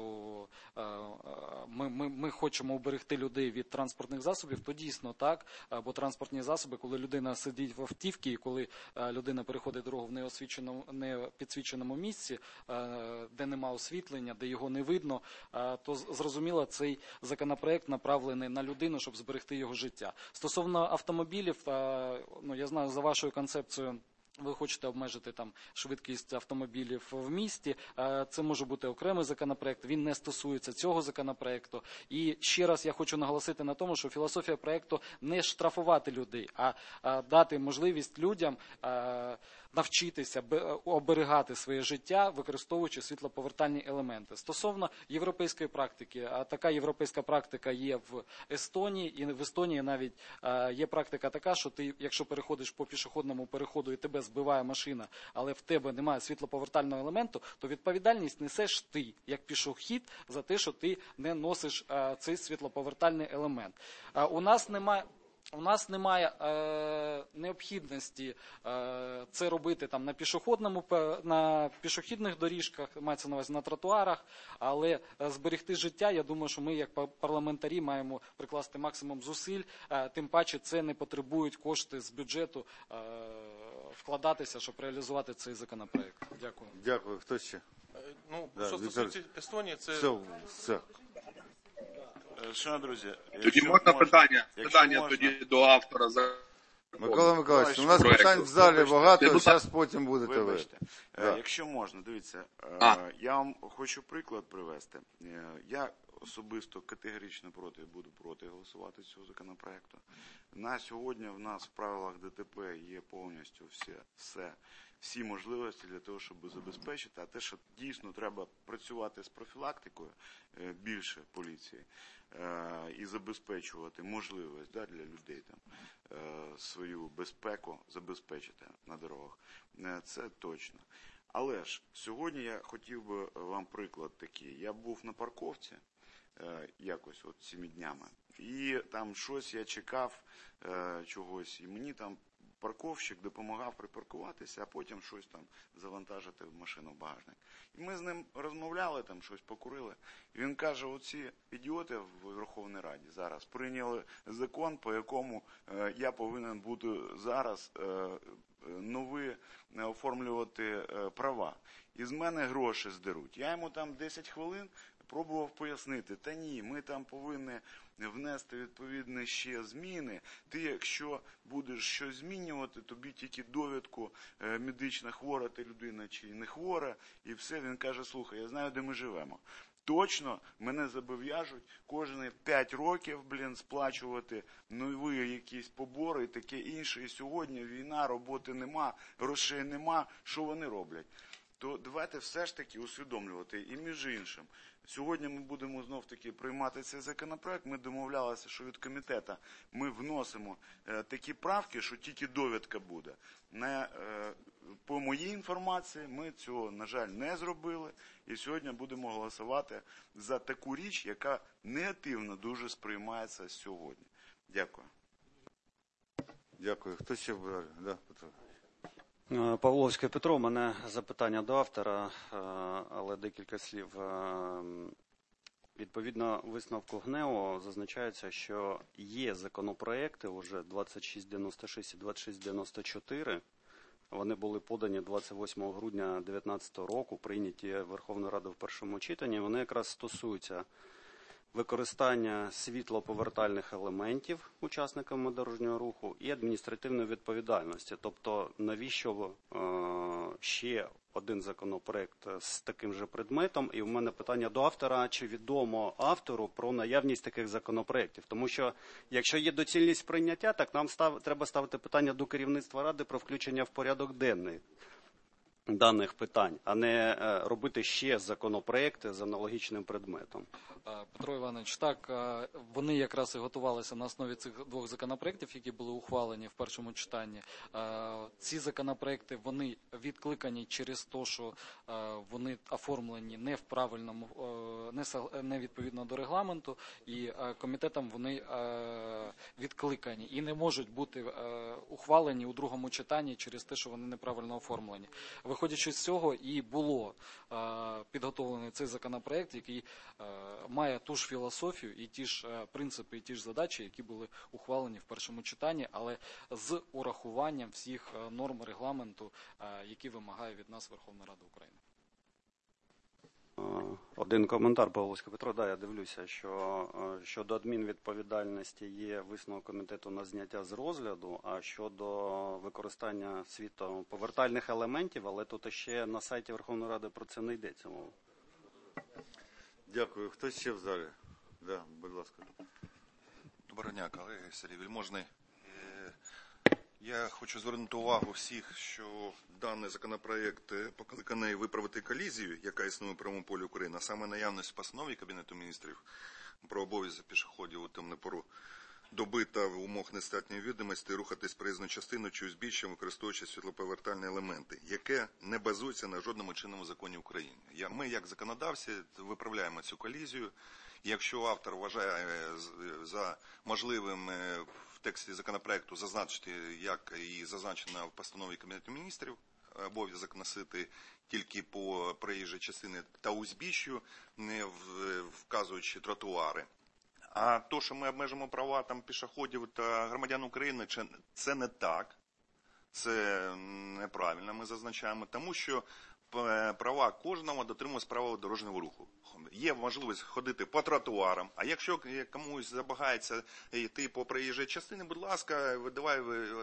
а, ми, ми, ми хочемо уберегти людей від транспортних засобів, то дійсно так, бо транспортні засоби, коли людина сидить в автівці, і коли а, людина переходить дорогу в неосвіченому, не підсвіченому місці, а, де нема освітлення, де його не видно, а, то зрозуміло, цей законопроект направлений на людину, щоб зберегти його життя. Стосовно автомобілів, ну, я знаю, за вашою концепцією, ви хочете обмежити там швидкість автомобілів в місті, це може бути окремий законопроект, він не стосується цього законопроекту. І ще раз я хочу наголосити на тому, що філософія проекту не штрафувати людей, а дати можливість людям навчитися оберігати своє життя, використовуючи світлоповертальні елементи. Стосовно європейської практики, а така європейська практика є в Естонії, і в Естонії навіть є практика така, що ти, якщо переходиш по пішохідному переходу і тебе збиває машина, але в тебе немає світлоповертального елементу, то відповідальність несеш ти, як пішохід, за те, що ти не носиш цей світлоповертальний елемент. У нас немає... У нас немає е, необхідності е, це робити там на пішохідному, на пішохідних доріжках, мається на увазі на тротуарах, але зберегти життя, я думаю, що ми як парламентарі маємо прикласти максимум зусиль, е, тим паче це не потребують кошти з бюджету е, вкладатися, щоб реалізувати цей законопроект. Дякую. Дякую. Хто ще? Ну, Да, що Віктор... стосується Естонії, це... Все, все. Шановні друзі, тоді можна питання, питання можна. тоді до автора. Микола Миколаївич, у нас питань в залі багато, зараз потім будете ви. Вибачте, Да. якщо можна, дивіться, А. я вам хочу приклад привести. Я особисто категорично проти, буду проти голосувати цього законопроекту. На сьогодні в нас в правилах ДТП є повністю все, все, всі можливості для того, щоб забезпечити, а те, що дійсно треба працювати з профілактикою більше поліції і забезпечувати можливість, да, для людей там свою безпеку забезпечити на дорогах, це точно. Але ж сьогодні я хотів би вам приклад такий. Я був на парковці якось от цими днями, і там щось я чекав чогось, і мені там парковщик допомагав припаркуватися, а потім щось там завантажити в машину в багажник. І ми з ним розмовляли, там щось покурили. І він каже, оці ідіоти в Верховній Раді зараз прийняли закон, по якому е, я повинен бути зараз е, нові оформлювати е, права. І з мене гроші здеруть. Я йому там десять хвилин пробував пояснити, та ні, ми там повинні внести відповідні ще зміни. Ти, якщо будеш щось змінювати, тобі тільки довідку, е, медична хвора ти людина чи не хвора, і все. Він каже, слухай, я знаю, де ми живемо. Точно мене зобов'яжуть кожні п'ять років, блін, сплачувати нові якісь побори і таке інше. І сьогодні війна, роботи нема, грошей нема. Що вони роблять? То давайте все ж таки усвідомлювати. І між іншим, сьогодні ми будемо знов-таки приймати цей законопроект. Ми домовлялися, що від комітету ми вносимо е, такі правки, що тільки довідка буде. Не, е, по моїй інформації, ми цього, на жаль, не зробили. І сьогодні будемо голосувати за таку річ, яка негативно дуже сприймається сьогодні. Дякую. Дякую. Хто ще в... Да, Петро. Павловський Петро, у мене запитання до автора, але декілька слів. Відповідно висновку ГНЕО зазначається, що є законопроекти вже двадцять шість дев'яносто шість і двадцять шість дев'яносто чотири. Вони були подані двадцять восьмого грудня дві тисячі дев'ятнадцятого року, прийняті Верховною Радою в першому читанні. Вони якраз стосуються використання світлоповертальних елементів учасниками дорожнього руху і адміністративної відповідальності. Тобто, навіщо е, ще один законопроект з таким же предметом? І в мене питання до автора, чи відомо автору про наявність таких законопроєктів? Тому що, якщо є доцільність прийняття, так нам став, треба ставити питання до керівництва Ради про включення в порядок денний даних питань, а не робити ще законопроекти з аналогічним предметом. Петро Іванович, так, вони якраз і готувалися на основі цих двох законопроєктів, які були ухвалені в першому читанні. Ці законопроекти, вони відкликані через те, що вони оформлені не в правильному, не відповідно до регламенту, і комітетом вони відкликані і не можуть бути ухвалені у другому читанні через те, що вони неправильно оформлені. Виходячи з цього, і було підготовлений цей законопроект, який має ту ж філософію і ті ж принципи, і ті ж задачі, які були ухвалені в першому читанні, але з урахуванням всіх норм регламенту, які вимагає від нас Верховна Рада України. Один коментар, Павловський Петро. Да, я дивлюся, що щодо адмінвідповідальності є висновок комітету на зняття з розгляду, а щодо використання світлоповертальних елементів, але тут ще на сайті Верховної Ради про це не йдеться мова. Дякую. Хто ще в залі? Да, будь ласка. Доброго дня, колеги. Сергій Вельможний. Я хочу звернути увагу всіх, що даний законопроект покликаний виправити колізію, яка існує в правовому полі України, а саме наявність в постанові Кабінету міністрів про обов'язок пішоходів у темну пору доби та в умовах недостатньої відомості рухатись проїзною частиною чи узбіччям, використовуючи світлоповертальні елементи, яке не базується на жодному чинному законі України. Ми, як законодавці, виправляємо цю колізію. Якщо автор вважає за можливим в тексті законопроекту зазначити, як і зазначено в постанові Кабінету міністрів, обов'язок носити тільки по проїжджій частині та узбіччю, не вказуючи тротуари. А то, що ми обмежимо права там пішоходів та громадян України, це не так. Це неправильно ми зазначаємо, тому що права кожного дотримуються правил дорожнього руху. Є можливість ходити по тротуарам, а якщо комусь забагається йти по проїжджій частині, будь ласка, видавай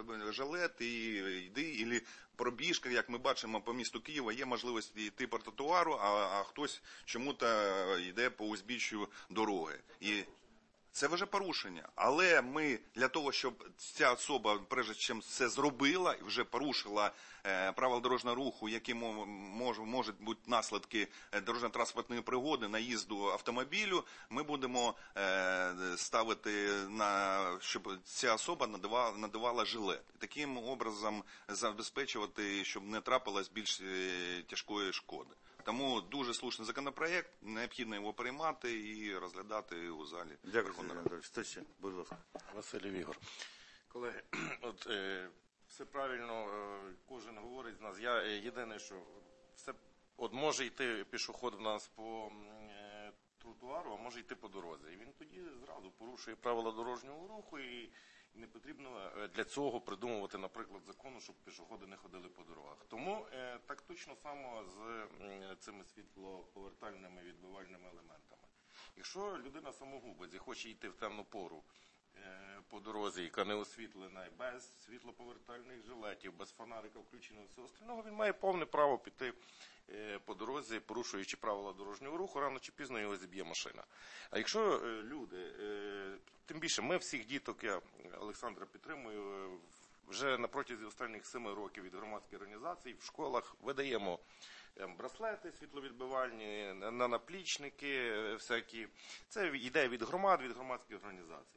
жилет і йди, або пробіжка, як ми бачимо по місту Києва, є можливість йти по тротуару, а, а хтось чому-то йде по узбіччю дороги. І це вже порушення, але ми для того, щоб ця особа, перш чим це зробила, і вже порушила е, правила дорожнього руху, які мож, можуть бути наслідки дорожньо-транспортної пригоди, наїзду автомобілю, ми будемо е, ставити, на, щоб ця особа надавала, надавала жилет. Таким образом забезпечувати, щоб не трапилось більш е, тяжкої шкоди. Тому дуже слушний законопроект, необхідно його приймати і розглядати у залі. Дякую, Сергій Анатолійович. Хто ще? Будь ласка. Василь Ігор. Колеги, от е, все правильно е, кожен говорить з нас. Я е, єдине, що все, от може йти пішоход в нас по е, тротуару, а може йти по дорозі. І він тоді зразу порушує правила дорожнього руху і не потрібно для цього придумувати, наприклад, закону, щоб пішоходи не ходили по дорогах. Тому е, так точно само з е, цими світлоповертальними відбивальними елементами. Якщо людина самогубець і хоче йти в темну пору е, по дорозі, яка не освітлена, без світлоповертальних жилетів, без фонарика включеного, всього остального, він має повне право піти е, по дорозі, порушуючи правила дорожнього руху, рано чи пізно його зіб'є машина. А якщо е, люди, е, тим більше ми всіх діток, я Олександра підтримую, вже на протязі останніх семи років від громадських організацій в школах видаємо браслети світловідбивальні, наплічники всякі. Це йде від громад, від громадських організацій.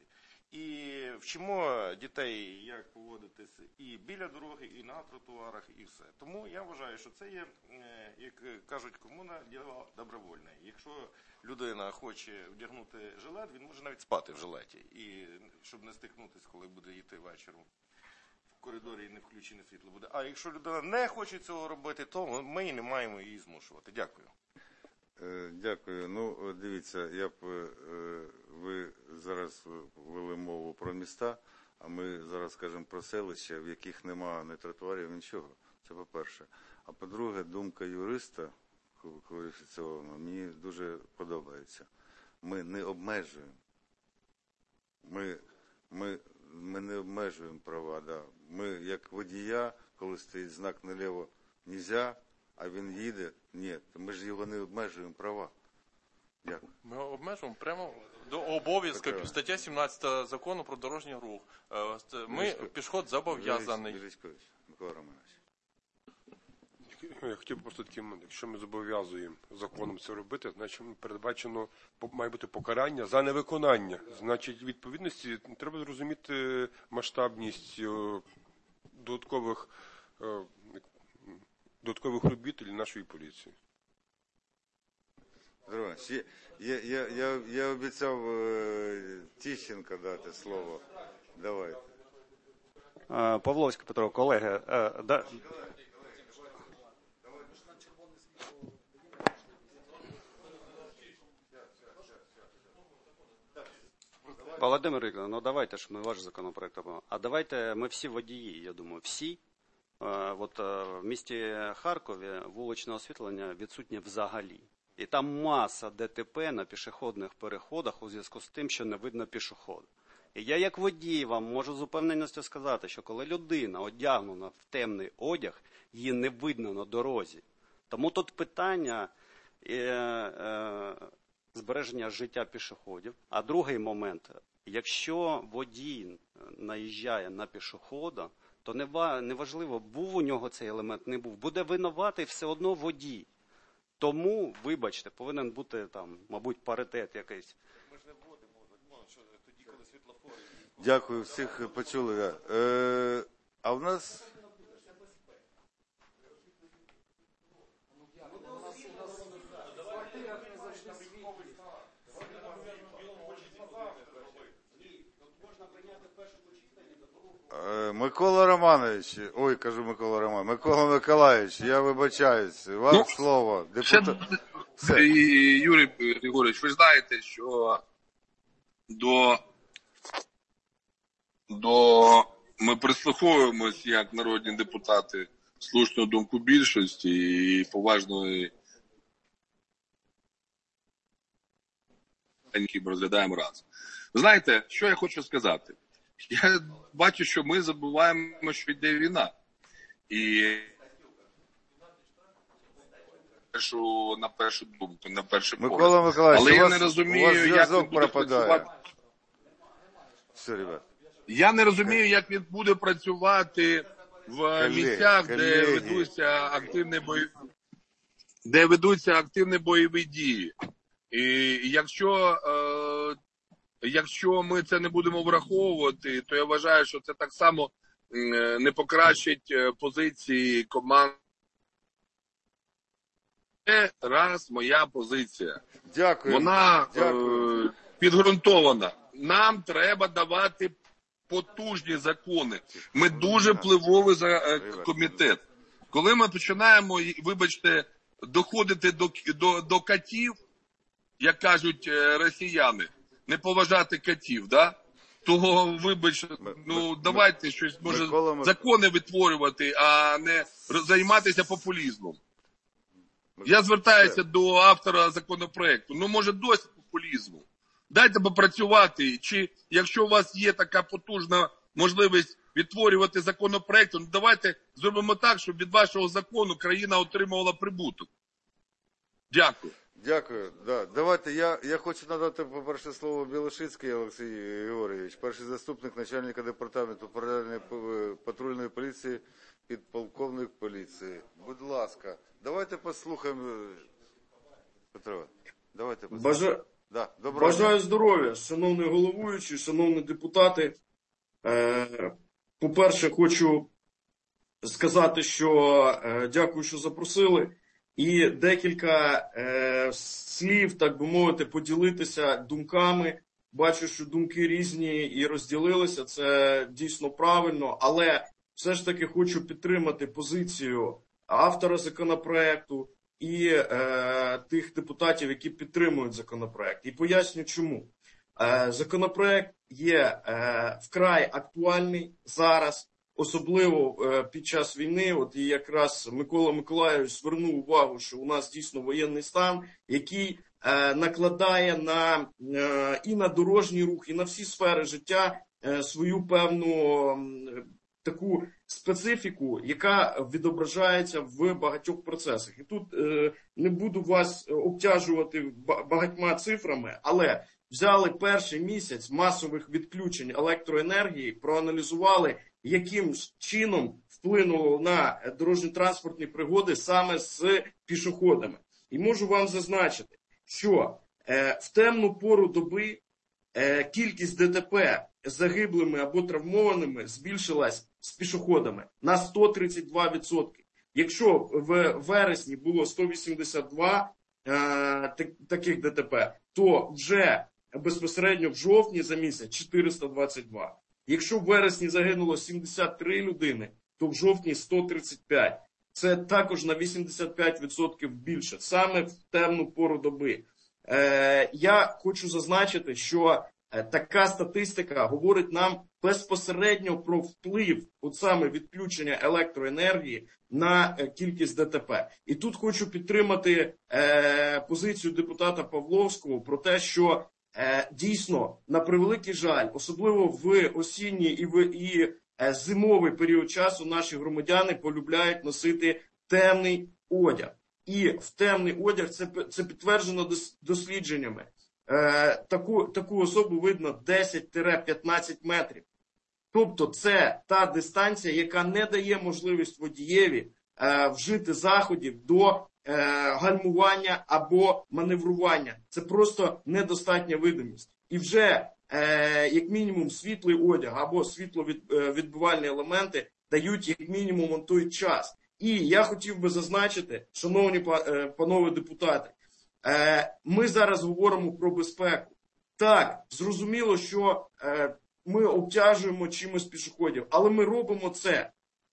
І вчимо дітей, як поводитися і біля дороги, і на тротуарах, і все. Тому я вважаю, що це є, як кажуть, комуна діло добровольне. Якщо людина хоче вдягнути жилет, він може навіть спати в жилеті, і щоб не стикнутися, коли буде йти вечором в коридорі і не включене світло буде. А якщо людина не хоче цього робити, то ми не маємо її змушувати. Дякую. Дякую. Ну, дивіться, я б, ви зараз вели мову про міста, а ми зараз скажемо про селища, в яких немає ні тротуарів, нічого. Це по-перше. А по-друге, думка юриста кваліфікованого мені дуже подобається. Ми не обмежуємо. Ми, ми, ми не обмежуємо права. Да. Ми, як водія, коли стоїть знак наліво «нельзя», а він їде, ні, ми ж його не обмежуємо права. Дякую. Ми обмежуємо прямо до обов'язку, стаття сімнадцята закону про дорожній рух. Ми, пішохід зобов'язаний. Микола Романович. Я хотів би просто таким, якщо ми зобов'язуємо законом це робити, значить передбачено, має бути покарання за невиконання. Значить, в відповідності треба зрозуміти масштабність додаткових додаткових робіт для нашої поліції. Я, я, я, я, я обіцяв е, Тищенка дати слово. Давайте. Павловський Петро, колеги. Е, да... Володимир Ігорович, ну давайте ж ми ваш законопроект. А давайте ми всі водії, я думаю, всі. От в місті Харкові вуличне освітлення відсутнє взагалі. І там маса ДТП на пішохідних переходах у зв'язку з тим, що не видно пішохода. І я як водій вам можу з упевненістю сказати, що коли людина одягнена в темний одяг, її не видно на дорозі. Тому тут питання е, е, збереження життя пішоходів. А другий момент, якщо водій наїжджає на пішохода, то неважливо, був у нього цей елемент, не був. Буде винуватий все одно водій. Тому, вибачте, повинен бути там, мабуть, паритет якийсь. Дякую, всіх почули. Е, а в нас... Микола Романович, ой, кажу Микола Романович, Микола Миколаївич, я вибачаюсь, вам ну, слово. Депутат... Ще, Юрій Григорович, ви знаєте, що до, до ми прислуховуємось як народні депутати слушну думку більшості і поважної, які ми розглядаємо раз. Знаєте, що я хочу сказати? Я бачу, що ми забуваємо, що йде війна. І першу, на першу думку, на перший погляд. Микола Миколаївич, але я вас, не розумію, як він буде працювати. Все, ребят. Я не розумію, як він буде працювати в колеги, місцях, колеги. де ведуться активні бої... де ведуться активні бойові дії. І якщо е... Якщо ми це не будемо враховувати, то я вважаю, що це так само не покращить позиції команди. Це раз моя позиція. Дякую. Вона Дякую. Е- підґрунтована. Нам треба давати потужні закони. Ми дуже впливовий за е- комітет. Коли ми починаємо, вибачте, доходити до, до, до катів, як кажуть росіяни, не поважати котів, да? Того, вибач, ну, давайте щось, може, закони витворювати, а не займатися популізмом. Я звертаюся до автора законопроекту. Ну, може, досить популізму. Дайте попрацювати. Чи, якщо у вас є така потужна можливість відтворювати законопроекти, ну, давайте зробимо так, щоб від вашого закону країна отримувала прибуток. Дякую. Дякую. Да. Давайте, я, я хочу надати, по-перше, слово Білошицький Олексій Георгійович, перший заступник начальника департаменту патрульної поліції, підполковник поліції. Будь ласка, давайте послухаємо. Петро, давайте послухаємо. Бажа... Да. Бажаю здоров'я, шановний головуючий, шановні депутати. Е, по-перше, хочу сказати, що е, дякую, що запросили. І декілька е, слів, так би мовити, поділитися думками. Бачу, що думки різні і розділилися, це дійсно правильно, але все ж таки хочу підтримати позицію автора законопроекту і е, тих депутатів, які підтримують законопроект. І поясню чому. Е, законопроект є е, вкрай актуальний зараз. Особливо е, під час війни, от і якраз Микола Миколаївич звернув увагу, що у нас дійсно воєнний стан, який е, накладає на, е, і на дорожній рух, і на всі сфери життя е, свою певну е, таку специфіку, яка відображається в багатьох процесах. І тут е, не буду вас обтяжувати багатьма цифрами, але взяли перший місяць масових відключень електроенергії, проаналізували, яким чином вплинуло на дорожньо-транспортні пригоди саме з пішоходами. І можу вам зазначити, що е, в темну пору доби е, кількість ДТП з загиблими або травмованими збільшилась з пішоходами на сто тридцять два відсотки. Якщо в вересні було сто вісімдесят два е, так, таких ДТП, то вже безпосередньо в жовтні за місяць чотириста двадцять два. Якщо в вересні загинуло сімдесят три людини, то в жовтні сто тридцять п'ять. Це також на вісімдесят п'ять відсотків більше, саме в темну пору доби. Е, я хочу зазначити, що така статистика говорить нам безпосередньо про вплив, от саме відключення електроенергії на кількість ДТП. І тут хочу підтримати е, позицію депутата Павловського про те, що е, дійсно, на превеликий жаль, особливо в осінній і в і е, зимовий період часу наші громадяни полюбляють носити темний одяг. І в темний одяг це, це підтверджено дослідженнями. Е, таку, таку особу видно десять-п'ятнадцять метрів. Тобто це та дистанція, яка не дає можливість водієві е, вжити заходів до е, гальмування або маневрування. Це просто недостатня видимість. І вже, е, як мінімум, світлий одяг або світловідбивальні елементи дають, як мінімум, той час. І я хотів би зазначити, шановні панове депутати, е, ми зараз говоримо про безпеку. Так, зрозуміло, що е, ми обтяжуємо чимось пішоходів, але ми робимо це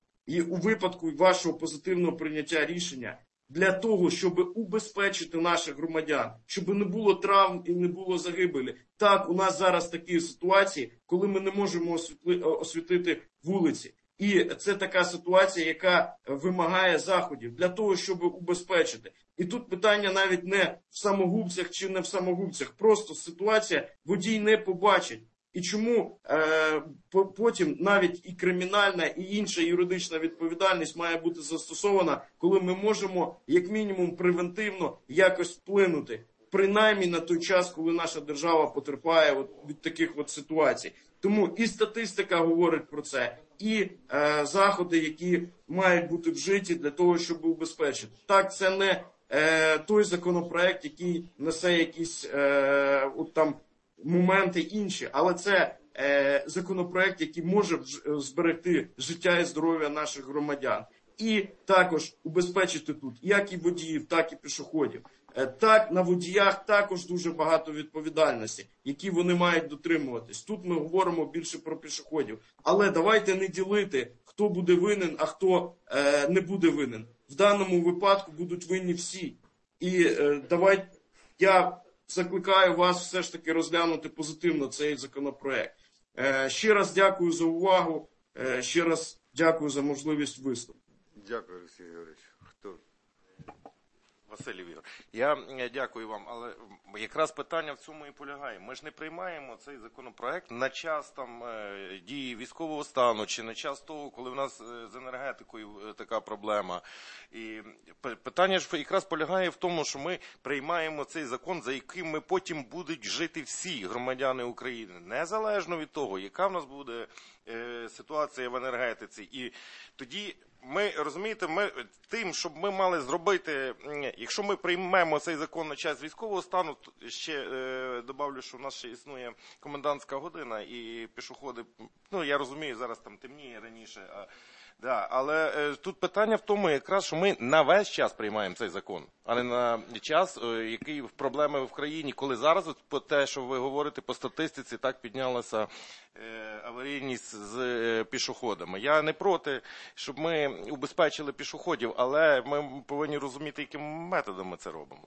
і у випадку вашого позитивного прийняття рішення для того, щоб убезпечити наших громадян, щоб не було травм і не було загибелі. Так, у нас зараз такі ситуації, коли ми не можемо освітли, освітити вулиці. І це така ситуація, яка вимагає заходів для того, щоб убезпечити. І тут питання навіть не в самогубцях чи не в самогубцях. Просто ситуація водій не побачить. І чому е, потім навіть і кримінальна, і інша юридична відповідальність має бути застосована, коли ми можемо, як мінімум, превентивно якось вплинути. Принаймні на той час, коли наша держава потерпає от від таких от ситуацій. Тому і статистика говорить про це, і е, заходи, які мають бути вжиті для того, щоб убезпечити. Так, це не е, той законопроект, який несе якісь е, от там моменти інші, але це е, законопроект, який може зберегти життя і здоров'я наших громадян. І також убезпечити тут як і водіїв, так і пішоходів. Так, на водіях також дуже багато відповідальності, які вони мають дотримуватись. Тут ми говоримо більше про пішоходів. Але давайте не ділити, хто буде винен, а хто е, не буде винен. В даному випадку будуть винні всі. І е, давайте, я закликаю вас все ж таки розглянути позитивно цей законопроект. Е, ще раз дякую за увагу, е, ще раз дякую за можливість виступу. Дякую, Олексій Георгійович. Хто? Василь Ігор, я дякую вам, але якраз питання в цьому і полягає. Ми ж не приймаємо цей законопроект на час там дії військового стану, чи на час того, коли в нас з енергетикою така проблема. І питання ж якраз полягає в тому, що ми приймаємо цей закон, за яким ми потім будуть жити всі громадяни України, незалежно від того, яка в нас буде ситуація в енергетиці. І тоді ми, розумієте, ми тим, щоб ми мали зробити, якщо ми приймемо цей закон на час військового стану, ще е, добавлю, що в нас ще існує комендантська година і пішоходи, ну я розумію, зараз там темніє раніше, а, да, але е, тут питання в тому якраз, що ми на весь час приймаємо цей закон, а не на час, е, який проблеми в країні, коли зараз, от, по те, що ви говорите по статистиці, так піднялася е, аварійність з е, пішоходами. Я не проти, щоб ми убезпечили пішоходів, але ми повинні розуміти, якими методами це робимо.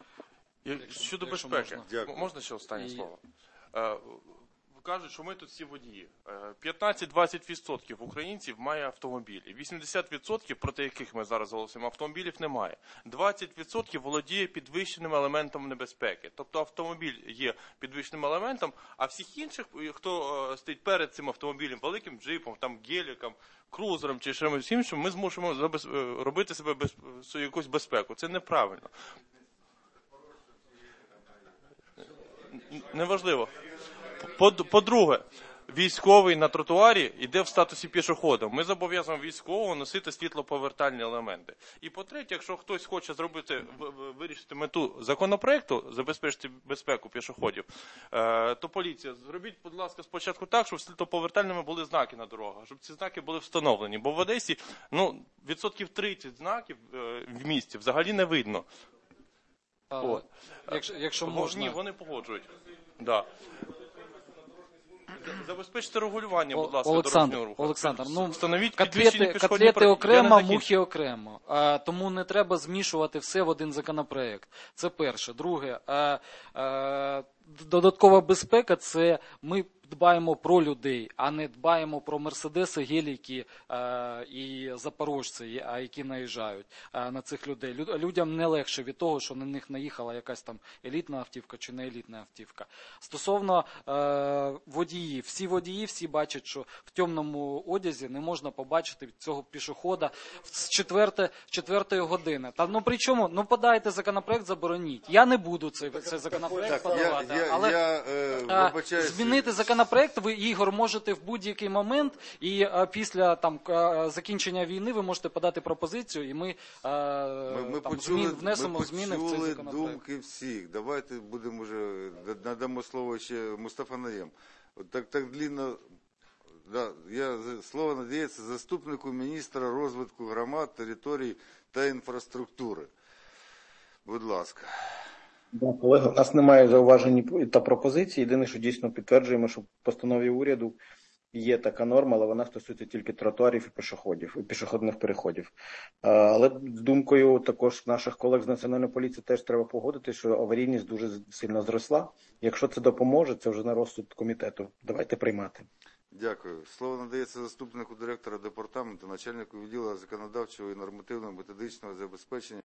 Щодо безпеки, можна, можна ще останнє І... слово? Е, Кажуть, що ми тут всі водії. п'ятнадцять-двадцять відсотків українців має автомобілі. вісімдесят відсотків, проти яких ми зараз голосуємо, автомобілів немає. двадцять відсотків володіє підвищеним елементом небезпеки. Тобто автомобіль є підвищеним елементом, а всіх інших, хто стоїть перед цим автомобілем, великим джипом, там, геліком, крузером чи чимось іншим, ми змушуємо робити себе без, якусь безпеку. Це неправильно. Неважливо. По-друге, військовий на тротуарі йде в статусі пішохода. Ми зобов'язуємо військового носити світлоповертальні елементи. І по-третє, якщо хтось хоче зробити, вирішити мету законопроекту, забезпечити безпеку пішоходів, то поліція, зробіть, будь ласка, спочатку так, щоб світлоповертальними були знаки на дорогах, щоб ці знаки були встановлені. Бо в Одесі, ну, відсотків тридцять знаків в місті взагалі не видно. А, якщо, якщо можна... Ні, вони погоджують. Да. Забезпечте регулювання, будь ласка, Олександр, дорожнього руху. Олександр, ну, Встановіть котлети, котлети окремо, мухи окремо. А, тому не треба змішувати все в один законопроект. Це перше. Друге, а, а, додаткова безпека – це ми дбаємо про людей, а не дбаємо про мерседеси, геліки а, і запорожці, а, які наїжджають а, на цих людей. Люд, людям не легше від того, що на них наїхала якась там елітна автівка чи не елітна автівка. Стосовно а, водіїв, всі водії, всі бачать, що в темному одязі не можна побачити цього пішохода з четверте, четвертої години. Та ну при чому? Ну подайте законопроект, забороніть. Я не буду цей, цей законопроект так, подавати. Я, я, але я, е, а, змінити законопроект законопроект ви, Ігор, можете в будь-який момент, і а, після там а, закінчення війни ви можете подати пропозицію, і ми, а, Ми, ми там, почули, змін, внесемо ми зміни в цей почули законопроект. думки всіх. Давайте будемо вже, надамо слово ще Мустафа Наєм. От так, так длинно, да, я, слово надається заступнику міністра розвитку громад, територій та інфраструктури. Будь ласка. Да, колеги, у нас немає зауважень та пропозицій. Єдине, що дійсно підтверджуємо, що в постанові уряду є така норма, але вона стосується тільки тротуарів і пішоходів, і пішохідних переходів. Але з думкою також наших колег з Національної поліції теж треба погодити, що аварійність дуже сильно зросла. Якщо це допоможе, це вже на розсуд комітету. Давайте приймати. Дякую. Слово надається заступнику директора департаменту, начальнику відділу законодавчого і нормативно-методичного забезпечення